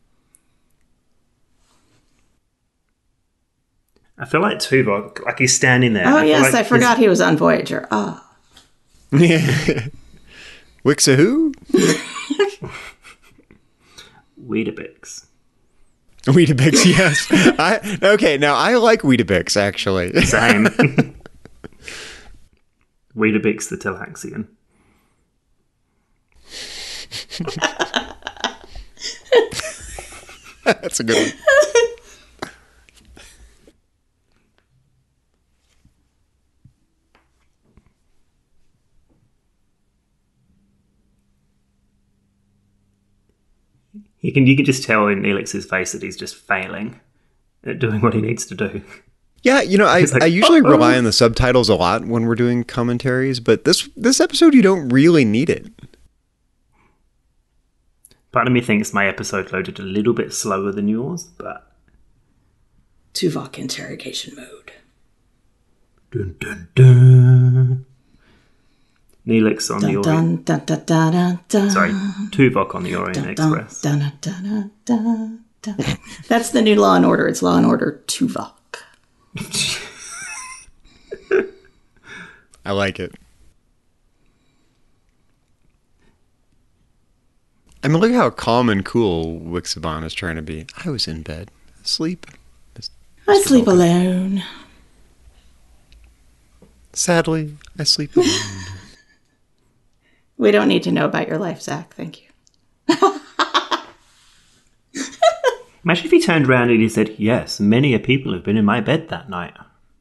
Speaker 4: I feel like Tuvok, like he's standing there.
Speaker 5: Oh, yes,
Speaker 4: like
Speaker 5: I forgot he was on Voyager. Oh.
Speaker 1: Wixa who?
Speaker 4: Weetabix.
Speaker 1: Weetabix, yes. Okay, now I like Weetabix, actually.
Speaker 4: Same. Weetabix the Talaxian.
Speaker 1: That's a good one.
Speaker 4: You can just tell in Neelix's face that he's just failing at doing what he needs to do.
Speaker 1: Yeah, you know, I usually rely on the subtitles a lot when we're doing commentaries, but this episode you don't really need it.
Speaker 4: Part of me thinks my episode loaded a little bit slower than yours, but
Speaker 5: Tuvok interrogation mode.
Speaker 4: Dun, dun, dun. Neelix on the Orient.
Speaker 5: Dun, dun, dun, dun, dun,
Speaker 4: Sorry, Tuvok on the Orient Express.
Speaker 5: Dun, dun, dun, dun, dun. That's the new Law and Order. It's Law and Order Tuvok.
Speaker 1: I like it. I mean, look how calm and cool Wixaban is trying to be. I was in bed, asleep.
Speaker 5: I sleep alone.
Speaker 1: Sadly, I sleep alone.
Speaker 5: We don't need to know about your life, Zach. Thank you.
Speaker 4: Imagine if he turned around and he said, yes, many a people have been in my bed that night.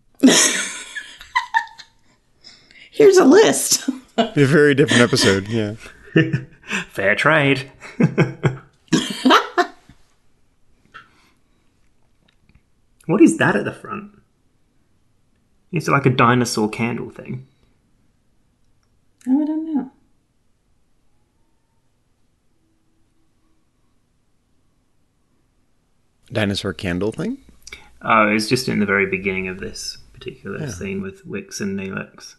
Speaker 5: Here's a list.
Speaker 1: A very different episode, yeah.
Speaker 4: Fair trade. What is that at the front? Is it like a dinosaur candle thing?
Speaker 5: Oh, I don't know.
Speaker 1: Dinosaur candle thing?
Speaker 4: Oh, it's just in the very beginning of this particular scene with Wix and Neelix.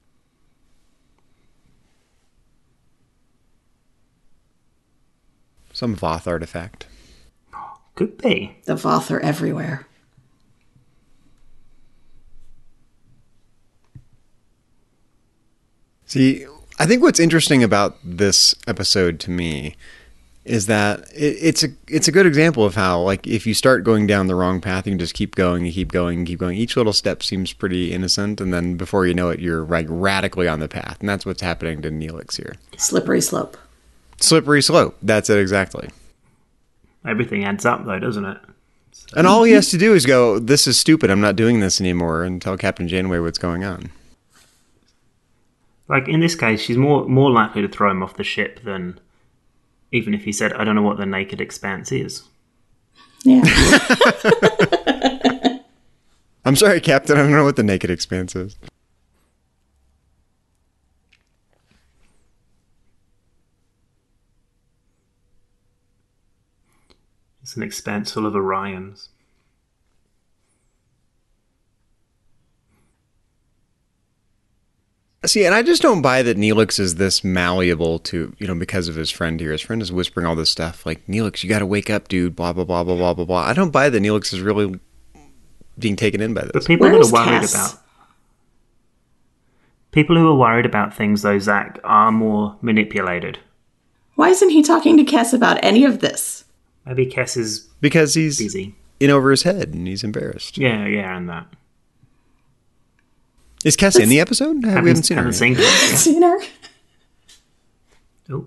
Speaker 1: Some Voth artifact.
Speaker 4: Could be.
Speaker 5: The Voth are everywhere.
Speaker 1: See, I think what's interesting about this episode to me is that it's a good example of how, like, if you start going down the wrong path, you can just keep going and keep going and keep going. Each little step seems pretty innocent, and then before you know it, you're like radically on the path. And that's what's happening to Neelix here.
Speaker 5: Slippery slope.
Speaker 1: Slippery slope. That's it exactly.
Speaker 4: Everything adds up, though, doesn't it?
Speaker 1: And all he has to do is go, this is stupid, I'm not doing this anymore, and tell Captain Janeway what's going on.
Speaker 4: Like, in this case, she's more likely to throw him off the ship than even if he said, I don't know what the naked expanse is.
Speaker 5: Yeah.
Speaker 1: I'm sorry, Captain, I don't know what the naked expanse is.
Speaker 4: It's an expanse full of Orions.
Speaker 1: See, and I just don't buy that Neelix is this malleable to, because of his friend here. His friend is whispering all this stuff like, Neelix, you got to wake up, dude, blah, blah, blah, blah, blah, blah, blah. I don't buy that Neelix is really being taken in by this.
Speaker 4: But people
Speaker 5: Where's
Speaker 4: that are worried
Speaker 5: Cass?
Speaker 4: about... People who are worried about things, though, Zach, are more manipulated.
Speaker 5: Why isn't he talking to Cass about any of this?
Speaker 4: Maybe Cass is
Speaker 1: Because he's
Speaker 4: busy.
Speaker 1: in over his head and he's embarrassed.
Speaker 4: Yeah, and that.
Speaker 1: Is Cass in the episode? We haven't seen her.
Speaker 4: Haven't seen
Speaker 5: Haven't
Speaker 4: Cass
Speaker 5: seen her.
Speaker 4: yet. Oh.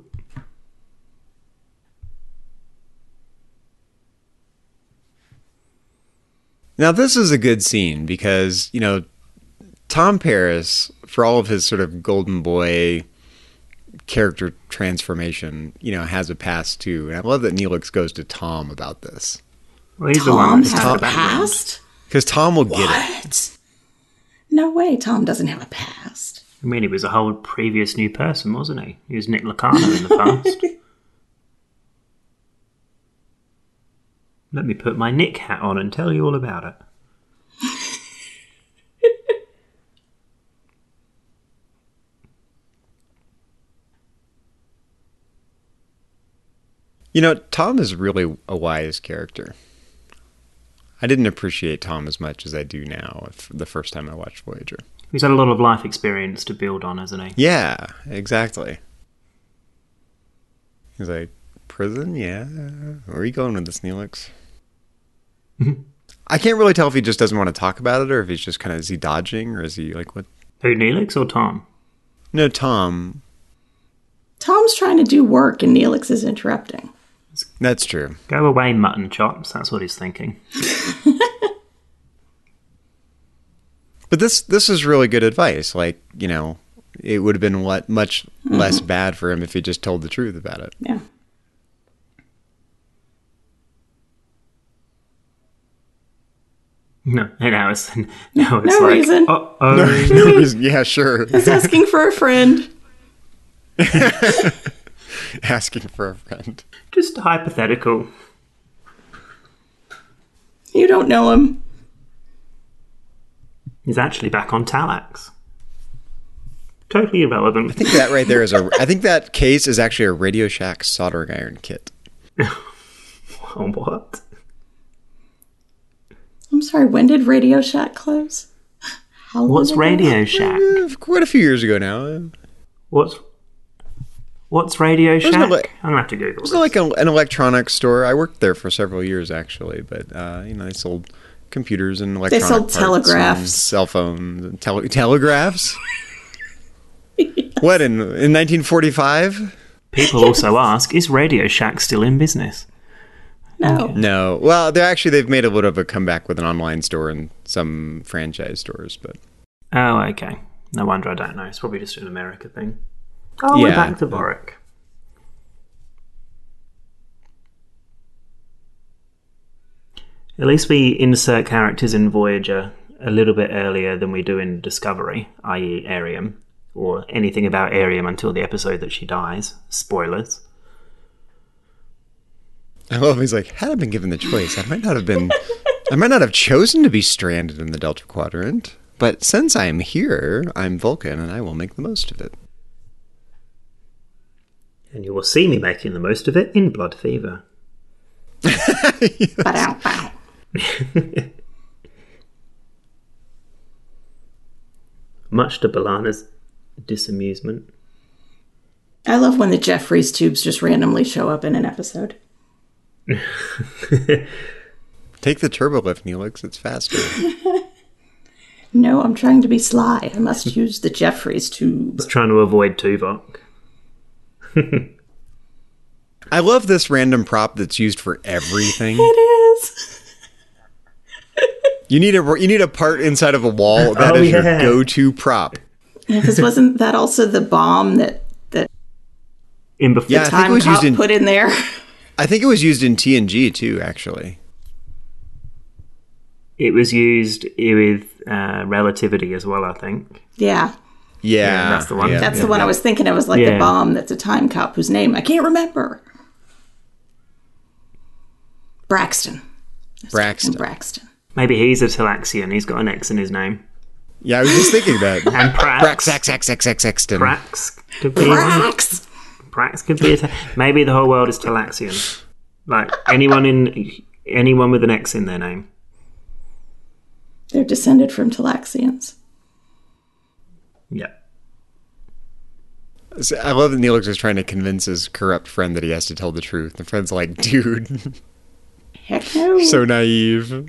Speaker 1: Now, this is a good scene because, Tom Paris, for all of his sort of golden boy character transformation, has a past too. And I love that Neelix goes to Tom about this.
Speaker 4: Well, he's the
Speaker 5: Tom
Speaker 4: one that's
Speaker 5: has
Speaker 4: got
Speaker 5: a
Speaker 4: the background.
Speaker 5: past?
Speaker 1: Because Tom will get it.
Speaker 5: What? No way, Tom doesn't have a past.
Speaker 4: I mean, he was a whole previous new person, wasn't he? He was Nick Lacano in the past. Let me put my Nick hat on and tell you all about it.
Speaker 1: Tom is really a wise character. I didn't appreciate Tom as much as I do now the first time I watched Voyager.
Speaker 4: He's had a lot of life experience to build on, hasn't he?
Speaker 1: Yeah, exactly. He's like, prison? Yeah. Where are you going with this, Neelix? I can't really tell if he just doesn't want to talk about it or if he's just kind of, is he dodging or is he like, what?
Speaker 4: Who, Neelix or Tom?
Speaker 1: No, Tom.
Speaker 5: Tom's trying to do work and Neelix is interrupting.
Speaker 1: That's true.
Speaker 4: Go away, mutton chops. That's what he's thinking.
Speaker 1: But this is really good advice. Like, it would have been much less bad for him if he just told the truth about it.
Speaker 5: Yeah.
Speaker 4: No, it's
Speaker 5: No
Speaker 4: like,
Speaker 5: reason.
Speaker 4: oh,
Speaker 1: No reason. Yeah, sure.
Speaker 5: He's asking for a friend.
Speaker 1: Asking for a friend.
Speaker 4: just hypothetical.
Speaker 5: You don't know him.
Speaker 4: He's actually back on Talax. Totally irrelevant.
Speaker 1: I think that right there is I think that case is actually a Radio Shack soldering iron kit.
Speaker 4: Oh, what?
Speaker 5: I'm sorry, when did Radio Shack close? How long
Speaker 4: What's
Speaker 5: ago?
Speaker 4: Radio Shack?
Speaker 1: Quite a few years ago now.
Speaker 4: What's Radio Shack?
Speaker 1: Wasn't it
Speaker 4: I'm going to have to Google
Speaker 1: It's
Speaker 4: this.
Speaker 1: like an electronics store. I worked there for several years, actually. But, they sold computers and electronic
Speaker 5: sold
Speaker 1: parts
Speaker 5: telegraphs.
Speaker 1: and cell phones. And telegraphs? What, in 1945?
Speaker 4: People also ask, is Radio Shack still in business?
Speaker 5: No.
Speaker 1: No. Well, they've made a little of a comeback with an online store and some franchise stores, but...
Speaker 4: Oh, okay. No wonder I don't know. It's probably just an America thing. Oh, we're
Speaker 1: Yeah.
Speaker 4: back to Boric. At least we insert characters in Voyager a little bit earlier than we do in Discovery, i.e. Arium, or anything about Arium until the episode that she dies. Spoilers.
Speaker 1: I love he's like, had I been given the choice, I might not have chosen to be stranded in the Delta Quadrant, but since I am here, I'm Vulcan and I will make the most of it.
Speaker 4: And you will see me making the most of it in Blood Fever.
Speaker 5: Ba-dow, bow.
Speaker 4: Much to B'Elanna's disamusement.
Speaker 5: I love when the Jeffries tubes just randomly show up in an episode.
Speaker 1: Take the turbo lift, Neelix, it's faster.
Speaker 5: No, I'm trying to be sly. I must use the Jeffries tubes.
Speaker 4: Trying to avoid Tuvok.
Speaker 1: I love this random prop that's used for everything.
Speaker 5: It is.
Speaker 1: You need a part inside of a wall that is your go-to prop.
Speaker 5: Yeah, because wasn't that also the bomb that
Speaker 4: In before
Speaker 1: Yeah, I think it
Speaker 5: Time
Speaker 1: was used
Speaker 5: Cop
Speaker 1: in.
Speaker 5: put in there?
Speaker 1: I think it was used in TNG too, actually.
Speaker 4: It was used with relativity as well, I think.
Speaker 5: Yeah.
Speaker 1: Yeah,
Speaker 4: that's the one.
Speaker 1: yeah.
Speaker 5: That's the one I was thinking. It was like
Speaker 4: Yeah.
Speaker 5: the bomb that's a Time Cop whose name I can't remember. Braxton. Braxton.
Speaker 4: Maybe he's a Talaxian. He's got an X in his name.
Speaker 1: Yeah, I was just thinking that.
Speaker 4: And Prax.
Speaker 1: Prax.
Speaker 4: Prax could be one.
Speaker 5: Brax!
Speaker 4: Prax could be maybe the whole world is Talaxian. Like anyone with an X in their name.
Speaker 5: They're descended from Talaxians.
Speaker 4: Yeah.
Speaker 1: So I love that Neelix is trying to convince his corrupt friend that he has to tell the truth. The friend's like, dude,
Speaker 5: Heck no.
Speaker 1: so naive.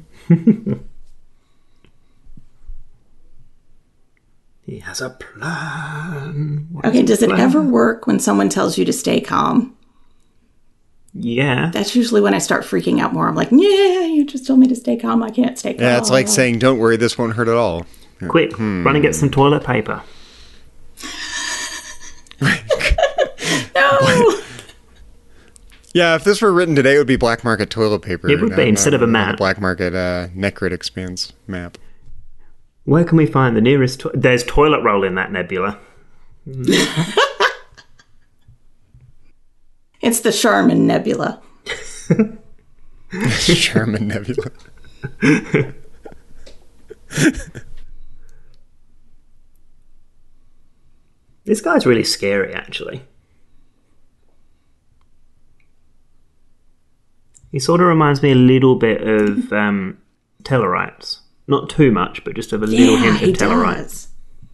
Speaker 4: He has a plan.
Speaker 5: Okay, does it ever work when someone tells you to stay calm?
Speaker 4: Yeah.
Speaker 5: That's usually when I start freaking out more. I'm like, yeah, you just told me to stay calm. I can't stay calm.
Speaker 1: Yeah, it's like saying, don't worry, this won't hurt at all.
Speaker 4: Quick, run and get some toilet paper.
Speaker 5: no.
Speaker 1: Yeah, if this were written today, it would be black market toilet paper.
Speaker 4: It would be, instead of a map.
Speaker 1: Black market Necrit Expanse map.
Speaker 4: Where can we find the nearest... There's toilet roll in that nebula.
Speaker 5: It's the Charmin Nebula.
Speaker 1: Charmin Nebula.
Speaker 4: This guy's really scary, actually. He sort of reminds me a little bit of Tellarites. Not too much, but just of a little hint of Tellarites.
Speaker 5: Does.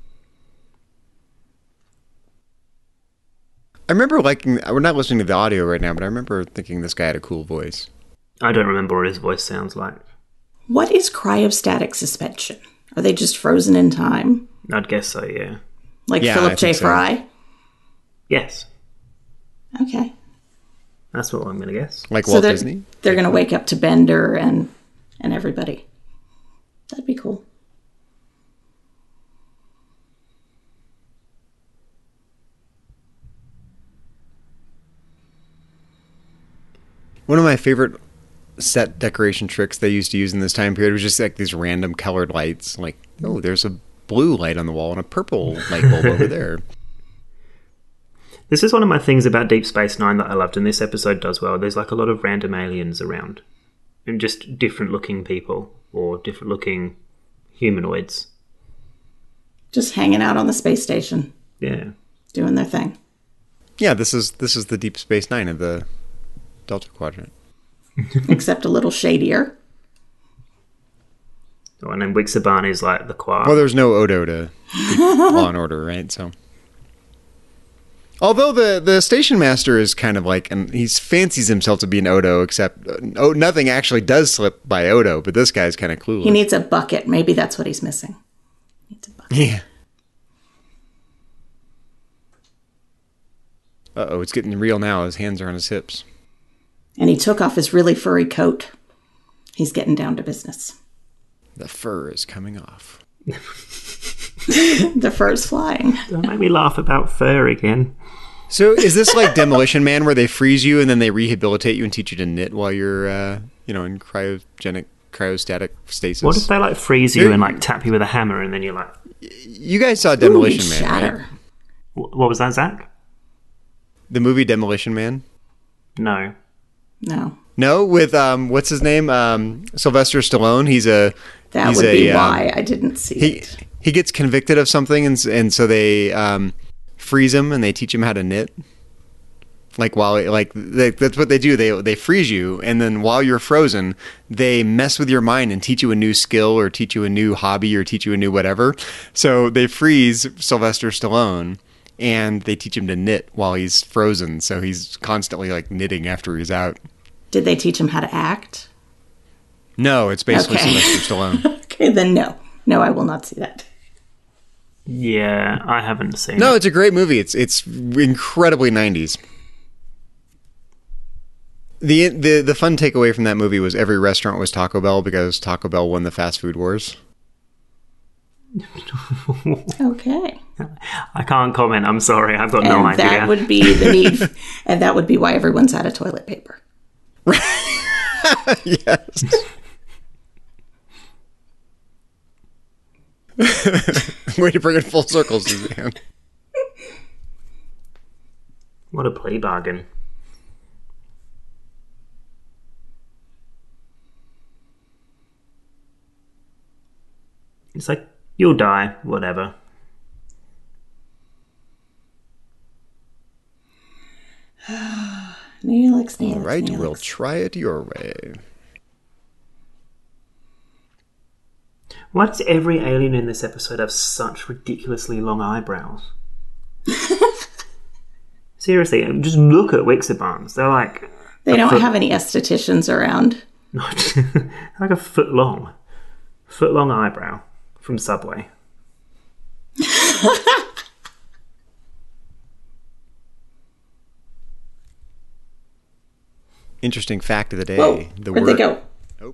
Speaker 1: I remember liking... We're not listening to the audio right now, but I remember thinking this guy had a cool voice.
Speaker 4: I don't remember what his voice sounds like.
Speaker 5: What is cryostatic suspension? Are they just frozen in time?
Speaker 4: I'd guess so, yeah.
Speaker 5: Like
Speaker 1: Yeah, I
Speaker 5: Philip J.
Speaker 1: think so.
Speaker 5: Fry?
Speaker 4: Yes,
Speaker 5: Okay.
Speaker 4: that's what I'm going to guess.
Speaker 1: Like
Speaker 5: So
Speaker 1: Walt
Speaker 5: they're,
Speaker 1: Disney?
Speaker 5: they're going to wake up to Bender and everybody. That'd be cool.
Speaker 1: One of my favorite set decoration tricks they used to use in this time period was just like these random colored lights. Like, oh, there's a blue light on the wall and a purple light bulb over there.
Speaker 4: This is one of my things about Deep Space Nine that I loved, and this episode does well. There's like a lot of random aliens around, and just different looking people or different looking humanoids.
Speaker 5: Just hanging out on the space station,
Speaker 4: Yeah.
Speaker 5: doing their thing.
Speaker 1: Yeah, this is the Deep Space Nine of the Delta Quadrant.
Speaker 5: Except a little shadier.
Speaker 4: Oh, and then Wixaban is like the Quark.
Speaker 1: Well, there's no Odo to keep law and order, right? So, although the station master is kind of like, and he fancies himself to be an Odo, except nothing actually does slip by Odo. But this guy's kind of clueless.
Speaker 5: He needs a bucket. Maybe that's what he's missing. He needs a bucket.
Speaker 1: Yeah. Uh-oh, it's getting real now. His hands are on his hips.
Speaker 5: And he took off his really furry coat. He's getting down to business.
Speaker 1: The fur is coming off.
Speaker 5: The fur's flying.
Speaker 4: Don't make me laugh about fur again.
Speaker 1: So is this like Demolition Man, where they freeze you and then they rehabilitate you and teach you to knit while you're, in cryostatic stasis?
Speaker 4: What if they like freeze you and like tap you with a hammer and then you're like...
Speaker 1: You guys saw Demolition
Speaker 5: Ooh,
Speaker 1: Man,
Speaker 5: shatter.
Speaker 1: right?
Speaker 4: What was that, Zach?
Speaker 1: The movie Demolition Man?
Speaker 4: No.
Speaker 5: No.
Speaker 1: No, with what's his name? Sylvester Stallone.
Speaker 5: That would be why I didn't see it.
Speaker 1: He gets convicted of something, and so they freeze him and they teach him how to knit. That's what they do. They freeze you, and then while you're frozen, they mess with your mind and teach you a new skill or teach you a new hobby or teach you a new whatever. So they freeze Sylvester Stallone, and they teach him to knit while he's frozen. So he's constantly like knitting after he's out.
Speaker 5: Did they teach him how to act?
Speaker 1: No, it's basically
Speaker 5: Okay.
Speaker 1: Sylvester Stallone.
Speaker 5: Okay, then no. No, I will not see that.
Speaker 4: Yeah, I haven't seen
Speaker 1: No,
Speaker 4: it.
Speaker 1: it's a great movie. It's incredibly 90s. The fun takeaway from that movie was every restaurant was Taco Bell because Taco Bell won the fast food wars.
Speaker 5: Okay.
Speaker 4: I can't comment. I'm sorry. I've got no
Speaker 5: And
Speaker 4: idea.
Speaker 5: that would be the need, and that would be why everyone's out of toilet paper.
Speaker 1: Yes. Way to bring it full circle, Suzanne.
Speaker 4: What a plea bargain. It's like, you'll die, whatever.
Speaker 5: Neelix,
Speaker 1: All right, we'll try it your way.
Speaker 4: Why does every alien in this episode have such ridiculously long eyebrows? Seriously, just look at Wixabans. They're like...
Speaker 5: They don't have any estheticians around.
Speaker 4: like a foot long. Foot long eyebrow from Subway.
Speaker 1: Interesting fact of the day.
Speaker 5: Whoa, where'd they go?
Speaker 1: Oh.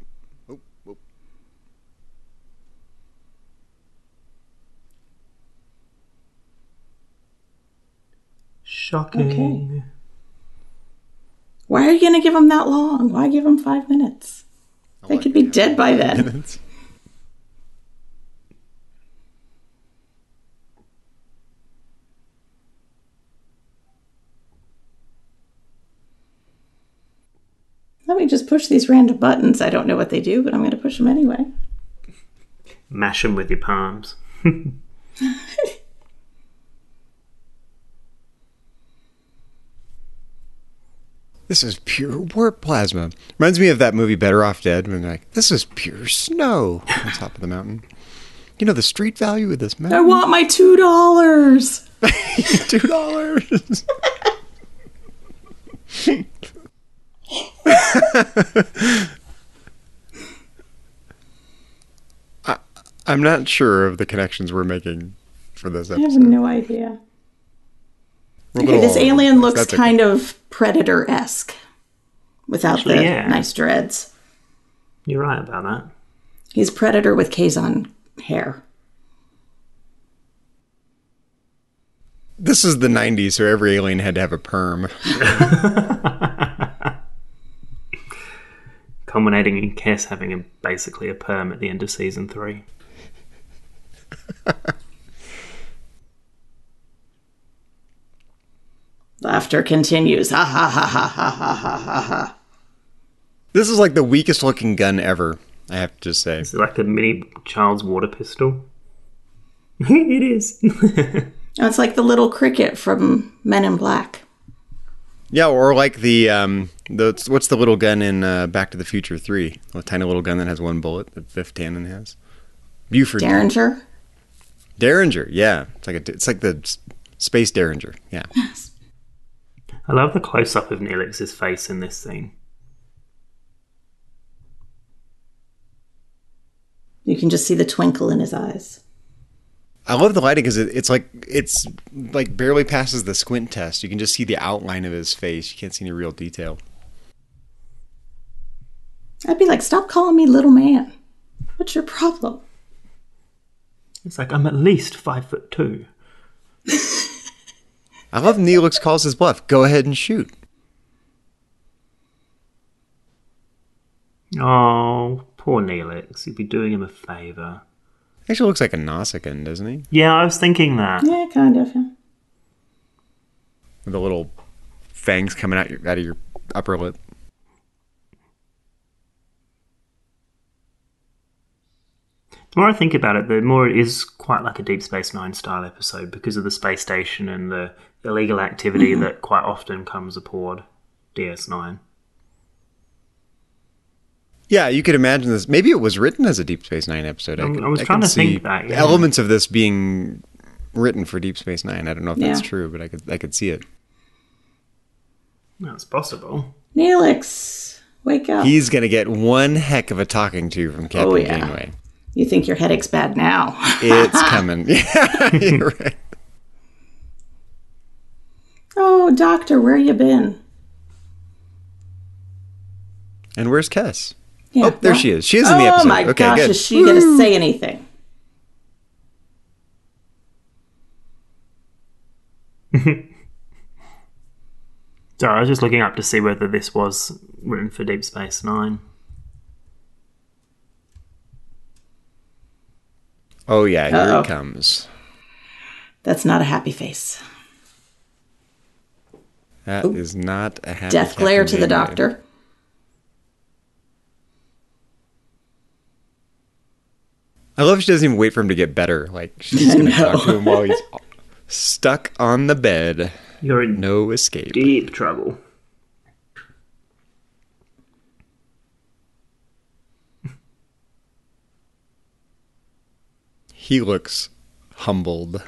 Speaker 4: Shocking.
Speaker 5: Okay. Why are you going to give them that long? Why give them 5 minutes? They could be dead by then. Let me just push these random buttons. I don't know what they do, but I'm going to push them anyway.
Speaker 4: Mash them with your palms.
Speaker 1: This is pure warp plasma. Reminds me of that movie Better Off Dead when they're like, this is pure snow on top of the mountain. You know the street value of this mountain?
Speaker 5: I want my $2.
Speaker 1: $2. I'm not sure of the connections we're making for this
Speaker 5: I have
Speaker 1: episode.
Speaker 5: no idea.
Speaker 1: We're a
Speaker 5: Okay,
Speaker 1: little
Speaker 5: this
Speaker 1: all over the
Speaker 5: alien
Speaker 1: place.
Speaker 5: looks
Speaker 1: That's okay.
Speaker 5: kind of Predator-esque without
Speaker 4: Actually,
Speaker 5: the
Speaker 4: yeah.
Speaker 5: nice dreads.
Speaker 4: You're right about that.
Speaker 5: He's Predator with Kazon hair.
Speaker 1: This is the 90s, so every alien had to have a perm.
Speaker 4: Culminating in Kess having basically a perm at the end of season 3.
Speaker 5: Laughter continues. Ha ha ha ha ha ha ha ha ha.
Speaker 1: This is like the weakest looking gun ever, I have to just say.
Speaker 4: It's like a mini child's water pistol. It is.
Speaker 5: Oh, it's like the little cricket from Men in Black.
Speaker 1: Yeah, or like the what's the little gun in Back to the Future 3? A tiny little gun that has one bullet that Biff Tannen has. Buford.
Speaker 5: Derringer?
Speaker 1: Derringer, yeah. It's like the Space Derringer, yeah.
Speaker 5: Yes.
Speaker 4: I love the close-up of Neelix's face in this scene.
Speaker 5: You can just see the twinkle in his eyes.
Speaker 1: I love the lighting because it's like barely passes the squint test. You can just see the outline of his face. You can't see any real detail.
Speaker 5: I'd be like, stop calling me little man. What's your problem?
Speaker 4: It's like, I'm at least 5'2".
Speaker 1: I love Neelix calls his bluff. Go ahead and shoot.
Speaker 4: Oh, poor Neelix. You'd be doing him a favour.
Speaker 1: Actually looks like a Nausicaan, doesn't he?
Speaker 4: Yeah, I was thinking that.
Speaker 5: Yeah, kind of. Yeah.
Speaker 1: With the little fangs coming out of your upper lip.
Speaker 4: The more I think about it, the more it is quite like a Deep Space Nine style episode because of the space station and the illegal activity that quite often comes aboard DS9.
Speaker 1: Yeah, you could imagine this. Maybe it was written as a Deep Space Nine episode.
Speaker 4: I was trying to think that. Yeah.
Speaker 1: Elements of this being written for Deep Space Nine. I don't know if that's
Speaker 5: Yeah.
Speaker 1: true, but I could see it.
Speaker 4: That's possible.
Speaker 5: Neelix, wake up.
Speaker 1: He's going to get one heck of a talking to from Captain
Speaker 5: Oh, yeah.
Speaker 1: Janeway.
Speaker 5: You think your headache's bad now.
Speaker 1: It's coming. Yeah, you're right.
Speaker 5: Oh, doctor, where you been?
Speaker 1: And where's Kes?
Speaker 5: Yeah,
Speaker 1: Oh, there
Speaker 5: what?
Speaker 1: she is. She is in the episode.
Speaker 5: Oh my
Speaker 1: Okay,
Speaker 5: gosh,
Speaker 1: good.
Speaker 5: is she going to say anything?
Speaker 4: Sorry, I was just looking up to see whether this was written for Deep Space Nine.
Speaker 1: Oh, yeah, here
Speaker 5: Uh-oh.
Speaker 1: it comes.
Speaker 5: That's not a happy face.
Speaker 1: That is not a happy
Speaker 5: Death glare to
Speaker 1: Captain
Speaker 5: the
Speaker 1: Janeway.
Speaker 5: doctor.
Speaker 1: I love she doesn't even wait for him to get better. Like, she's just going to talk to him while he's stuck on the bed.
Speaker 4: You're in
Speaker 1: No escape.
Speaker 4: deep trouble.
Speaker 1: He looks humbled.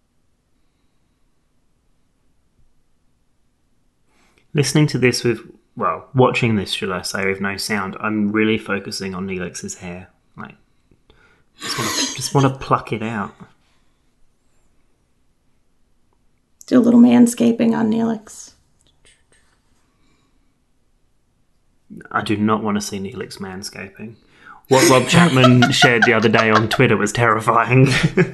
Speaker 4: Listening to this watching this, should I say, with no sound, I'm really focusing on Neelix's hair. Like, just want to pluck it out.
Speaker 5: Do a little manscaping on Neelix.
Speaker 4: I do not want to see Neelix manscaping. What Rob Chapman shared the other day on Twitter was terrifying.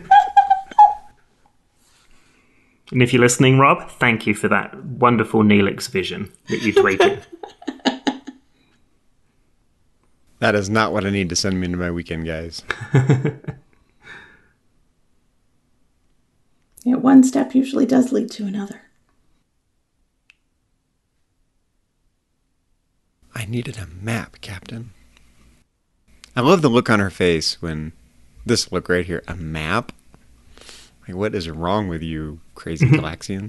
Speaker 4: And if you're listening, Rob, thank you for that wonderful Neelix vision that you tweeted.
Speaker 1: That is not what I need to send me into my weekend, guys.
Speaker 5: Yeah, one step usually does lead to another.
Speaker 1: I needed a map, Captain. I love the look on her face when this look right here, a map? Like, what is wrong with you, crazy Galaxian?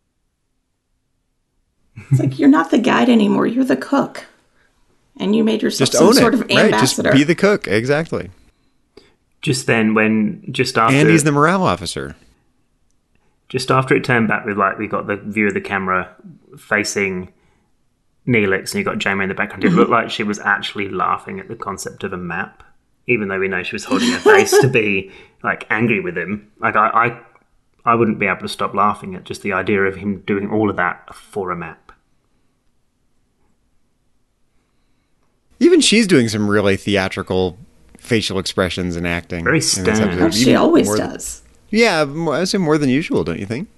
Speaker 5: It's like, you're not the guide anymore, you're the cook. And you made yourself
Speaker 1: Just
Speaker 5: some
Speaker 1: own
Speaker 5: sort
Speaker 1: it.
Speaker 5: of
Speaker 1: Right,
Speaker 5: ambassador.
Speaker 1: just be the cook, exactly.
Speaker 4: Just then, just after
Speaker 1: And he's the morale officer.
Speaker 4: Just after it turned back with, like, we got the view of the camera facing Neelix and you got Janeway in the background, it looked like she was actually laughing at the concept of a map, even though we know she was holding her face to be, like, angry with him. Like, I wouldn't be able to stop laughing at just the idea of him doing all of that for a map.
Speaker 1: Even she's doing some really theatrical facial expressions and acting.
Speaker 4: Very
Speaker 1: in this
Speaker 4: stern.
Speaker 1: episode.
Speaker 5: Oh, she
Speaker 1: Even
Speaker 5: always
Speaker 1: more-
Speaker 5: does.
Speaker 1: Yeah, I would say more than usual, don't you think?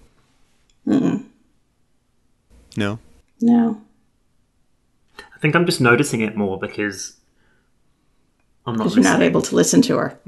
Speaker 1: No?
Speaker 5: No.
Speaker 4: I think I'm just noticing it more because I'm not
Speaker 5: Because you're not
Speaker 4: listening.
Speaker 5: able to listen to her.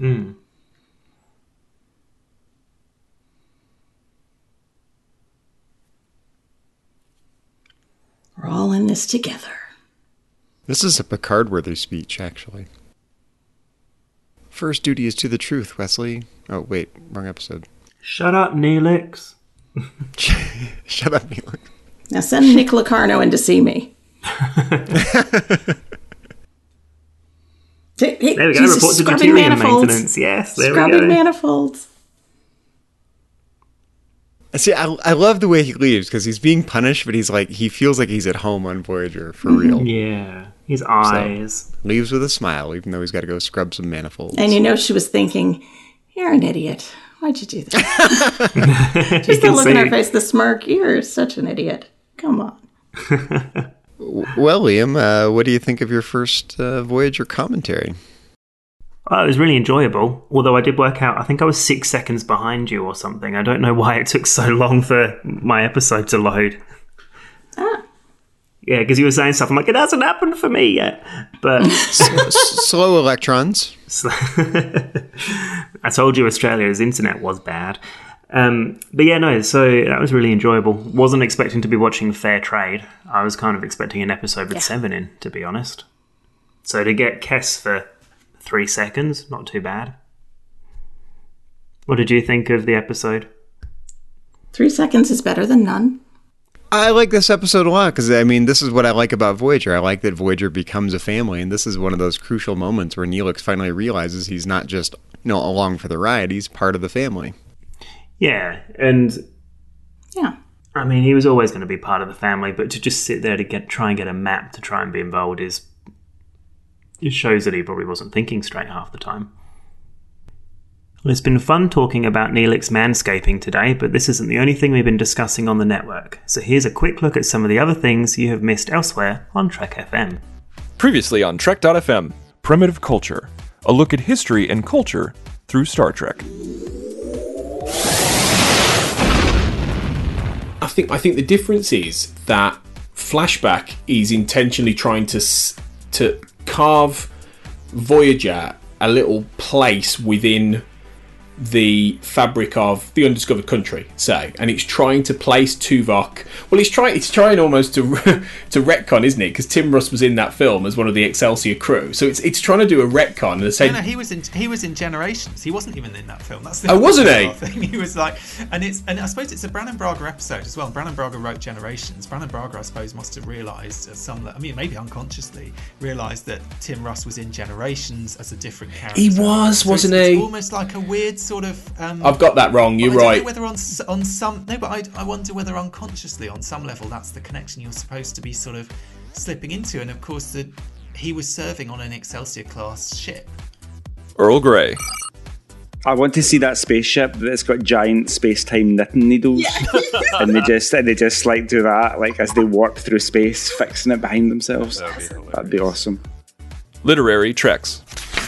Speaker 5: We're all in this together.
Speaker 1: This is a Picard-worthy speech, actually. First duty is to the truth, Wesley. Oh, wait, wrong episode.
Speaker 4: Shut up, Neelix.
Speaker 1: Shut up, Neelix.
Speaker 5: Now send Nick Locarno in to see me.
Speaker 4: There we go, report to deuterium maintenance. Yes, there we go.
Speaker 5: Scrubbing manifolds.
Speaker 1: See, I love the way he leaves, because he's being punished, but he's like, he feels like he's at home on Voyager, for real.
Speaker 4: Yeah, his eyes.
Speaker 1: So, leaves with a smile, even though he's got to go scrub some manifolds.
Speaker 5: And you know she was thinking, you're an idiot. Why'd you do that? Just the look in her face, the smirk. You're such an idiot. Come on.
Speaker 1: Well, Liam, what do you think of your first Voyager commentary?
Speaker 4: Well, it was really enjoyable, although I did work out, I think I was 6 seconds behind you or something. I don't know why it took so long for my episode to load.
Speaker 5: Ah.
Speaker 4: Yeah, because you were saying stuff. I'm like, it hasn't happened for me yet. But
Speaker 1: Slow electrons.
Speaker 4: I told you Australia's internet was bad. But yeah, no, so that was really enjoyable. Wasn't expecting to be watching Fair Trade. I was kind of expecting an episode with 7 in, to be honest. So to get Kes for 3 seconds, not too bad. What did you think of the episode?
Speaker 5: 3 seconds is better than none.
Speaker 1: I like this episode a lot, because, I mean, this is what I like about Voyager. I like that Voyager becomes a family, and this is one of those crucial moments where Neelix finally realizes he's not just, along for the ride, he's part of the family. Yeah, and...
Speaker 5: Yeah.
Speaker 4: I mean, he was always going to be part of the family, but to just sit there to try and get a map to try and be involved it shows that he probably wasn't thinking straight half the time. Well, it's been fun talking about Neelix manscaping today, but this isn't the only thing we've been discussing on the network. So here's a quick look at some of the other things you have missed elsewhere on Trek FM.
Speaker 6: Previously on Trek.fm, Primitive Culture, a look at history and culture through Star Trek.
Speaker 7: I think the difference is that Flashback is intentionally trying to carve Voyager a little place within the fabric of the undiscovered country, say, and it's trying to place Tuvok. Well, it's trying almost to retcon, isn't it? Because Tim Russ was in that film as one of the Excelsior crew, so it's trying to do a retcon and say.
Speaker 8: No, he was in Generations. He wasn't even in that film. That's the
Speaker 7: wasn't he?
Speaker 8: Thing. He was like, and I suppose it's a Brannon Braga episode as well. Brannon Braga wrote Generations. Brannon Braga, I suppose, must have realised maybe unconsciously realised that Tim Russ was in Generations as a different character.
Speaker 7: He was, wasn't he?
Speaker 8: It's almost like a weird sort of.
Speaker 7: I've got that wrong. You're right.
Speaker 8: I don't know whether on some. No, but I wonder whether unconsciously, on some level, that's the connection you're supposed to be sort of slipping into. And of course, he was serving on an Excelsior class ship.
Speaker 6: Earl Grey.
Speaker 9: I want to see that spaceship that's got giant space-time knitting needles, and they just like do that, like as they warp through space, fixing it behind themselves. That'd be awesome.
Speaker 6: Literary Treks.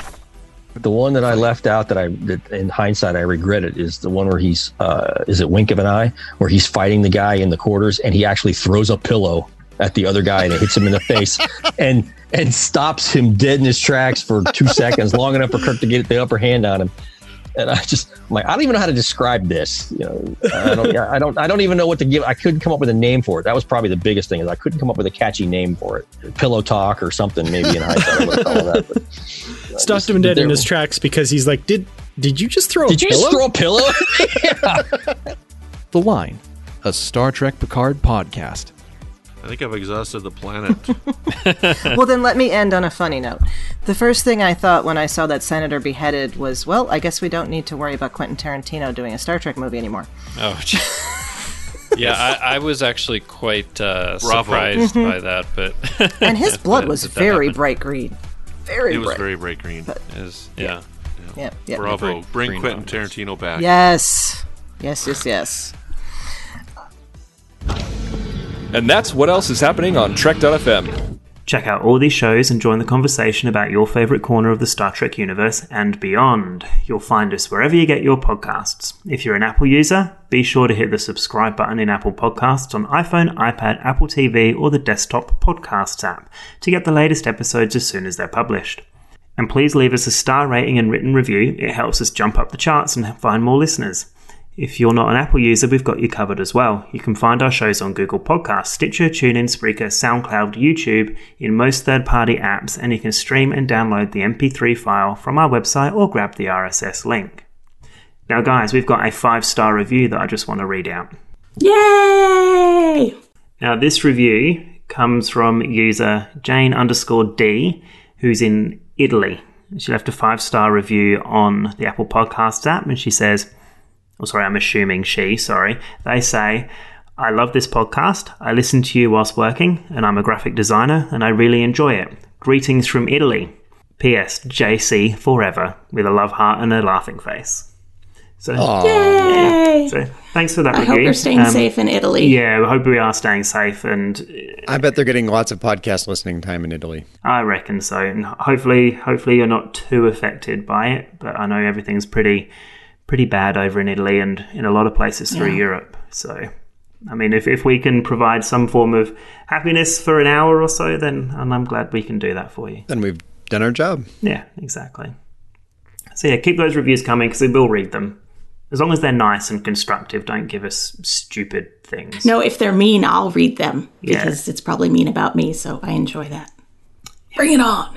Speaker 10: The one that I left out that in hindsight I regret it is the one where he's is it Wink of an Eye, where he's fighting the guy in the quarters and he actually throws a pillow at the other guy and it hits him in the face and stops him dead in his tracks for 2 seconds, long enough for Kirk to get the upper hand on him. And I'm like, I don't even know how to describe this. I don't even know what to give. I couldn't come up with a name for it. That was probably the biggest thing, is I couldn't come up with a catchy name for it. Pillow Talk or something, maybe in hindsight I would have called that. But
Speaker 11: stopped him dead in his tracks because he's like, did you just throw a pillow?
Speaker 10: Did you just throw a pillow?
Speaker 11: Yeah.
Speaker 12: The Line, a Star Trek Picard podcast.
Speaker 13: I think I've exhausted the planet.
Speaker 14: Well, then let me end on a funny note. The first thing I thought when I saw that senator beheaded was, well, I guess we don't need to worry about Quentin Tarantino doing a Star Trek movie anymore.
Speaker 15: Oh, yeah, I was actually quite surprised by that. But
Speaker 14: and his blood was very bright green.
Speaker 13: It was very bright green.
Speaker 14: But,
Speaker 15: yeah.
Speaker 13: Bravo. Bring Quentin Tarantino back.
Speaker 14: Yes.
Speaker 6: And that's what else is happening on Trek.fm.
Speaker 4: Check out all these shows and join the conversation about your favourite corner of the Star Trek universe and beyond. You'll find us wherever you get your podcasts. If you're an Apple user, be sure to hit the subscribe button in Apple Podcasts on iPhone, iPad, Apple TV, or the desktop podcasts app to get the latest episodes as soon as they're published. And please leave us a star rating and written review. It helps us jump up the charts and find more listeners. If you're not an Apple user, we've got you covered as well. You can find our shows on Google Podcasts, Stitcher, TuneIn, Spreaker, SoundCloud, YouTube, in most third-party apps, and you can stream and download the MP3 file from our website or grab the RSS link. Now, guys, we've got a 5-star review that I just want to read out.
Speaker 5: Yay!
Speaker 4: Now, this review comes from user Jane_D, who's in Italy. She left a 5-star review on the Apple Podcasts app, and she says... I'm assuming they say, I love this podcast. I listen to you whilst working, and I'm a graphic designer, and I really enjoy it. Greetings from Italy. P.S. JC forever, with a love heart and a laughing face. So,
Speaker 5: yay!
Speaker 4: So thanks for that
Speaker 5: I
Speaker 4: review.
Speaker 5: hope you're staying safe in Italy.
Speaker 4: Yeah, I hope we are staying safe. And
Speaker 1: I bet they're getting lots of podcast listening time in Italy.
Speaker 4: I reckon so. And hopefully you're not too affected by it, but I know everything's pretty bad over in Italy and in a lot of places through Europe. So, I mean, if we can provide some form of happiness for an hour or so, then I'm glad we can do that for you.
Speaker 1: Then we've done our job.
Speaker 4: Yeah, exactly. So yeah, keep those reviews coming because we will read them. As long as they're nice and constructive, don't give us stupid things.
Speaker 5: No, if they're mean, I'll read them because it's probably mean about me, so I enjoy that. Bring it on.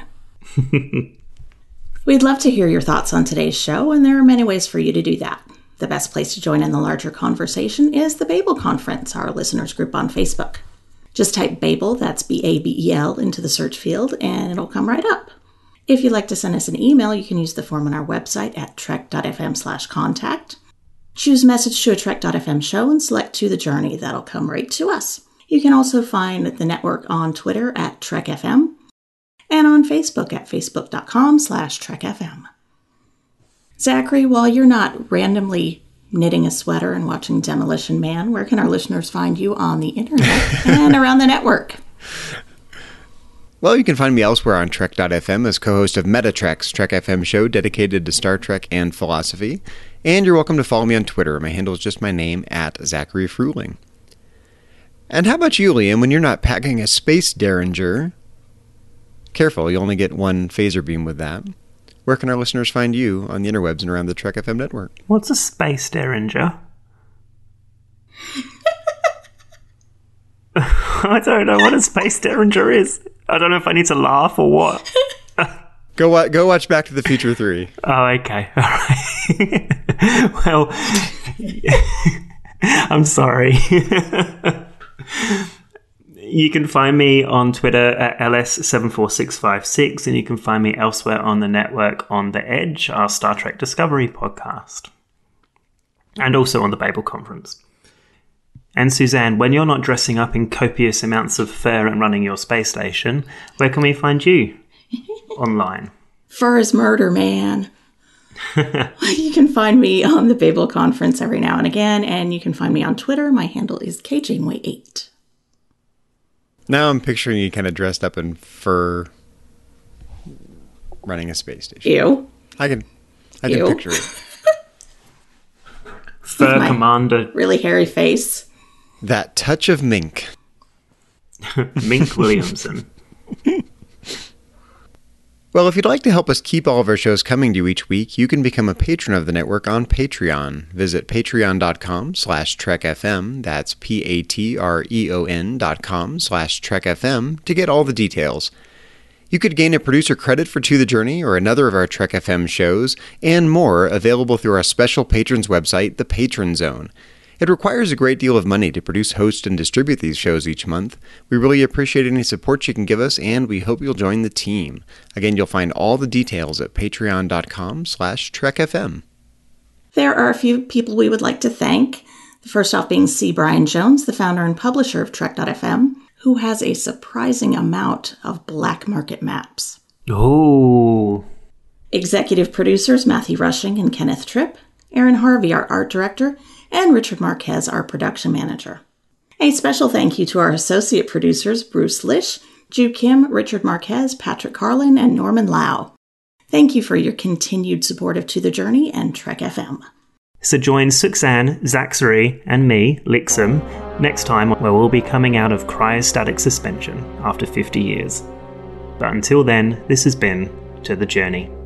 Speaker 5: We'd love to hear your thoughts on today's show, and there are many ways for you to do that. The best place to join in the larger conversation is the Babel Conference, our listeners group on Facebook. Just type Babel, that's B-A-B-E-L, into the search field, and it'll come right up. If you'd like to send us an email, you can use the form on our website at trek.fm/contact. Choose message to a Trek.fm show and select To The Journey. That'll come right to us. You can also find the network on Twitter at TrekFM, and on Facebook at facebook.com/TrekFM. Zachary, while you're not randomly knitting a sweater and watching Demolition Man, where can our listeners find you on the internet and around the network?
Speaker 1: Well, you can find me elsewhere on Trek.fm as co-host of MetaTrek's Trek FM show dedicated to Star Trek and philosophy. And you're welcome to follow me on Twitter. My handle is just my name, at Zachary Fruling. And how about you, Liam, when you're not packing a space derringer? Careful, you only get one phaser beam with that. Where can our listeners find you on the interwebs and around the Trek FM network?
Speaker 4: What's a space derringer? I don't know what a space derringer is. I don't know if I need to laugh or what.
Speaker 1: Go watch Back to the Future 3.
Speaker 4: Oh, okay. All right. Well, I'm sorry. You can find me on Twitter at LS74656, and you can find me elsewhere on the network on The Edge, our Star Trek Discovery podcast, and also on the Babel Conference. And Suzanne, when you're not dressing up in copious amounts of fur and running your space station, where can we find you online?
Speaker 5: Fur is murder, man. You can find me on the Babel Conference every now and again, and you can find me on Twitter. My handle is KJaneway8.
Speaker 1: Now I'm picturing you kind of dressed up in fur running a space station.
Speaker 5: Ew.
Speaker 1: I can picture it.
Speaker 4: Fur commander.
Speaker 5: Really hairy face.
Speaker 1: That touch of mink.
Speaker 4: Mink Williamson.
Speaker 1: Well, if you'd like to help us keep all of our shows coming to you each week, you can become a patron of the network on Patreon. Visit patreon.com/TrekFM, that's patreon.com/TrekFM, to get all the details. You could gain a producer credit for To The Journey or another of our Trek FM shows, and more available through our special patrons website, the Patron Zone. It requires a great deal of money to produce, host, and distribute these shows each month. We really appreciate any support you can give us, and we hope you'll join the team. Again, you'll find all the details at patreon.com/TrekFM.
Speaker 5: There are a few people we would like to thank. The first off being C. Brian Jones, the founder and publisher of Trek.fm, who has a surprising amount of black market maps.
Speaker 4: Oh.
Speaker 5: Executive producers Matthew Rushing and Kenneth Tripp, Aaron Harvey, our art director, and Richard Marquez, our production manager. A special thank you to our associate producers Bruce Lish, Ju Kim, Richard Marquez, Patrick Carlin, and Norman Lau. Thank you for your continued support of To The Journey and Trek FM.
Speaker 4: So join Suxanne, Zachary, and me, Lixum, next time where we'll be coming out of cryostatic suspension after 50 years. But until then, this has been To The Journey.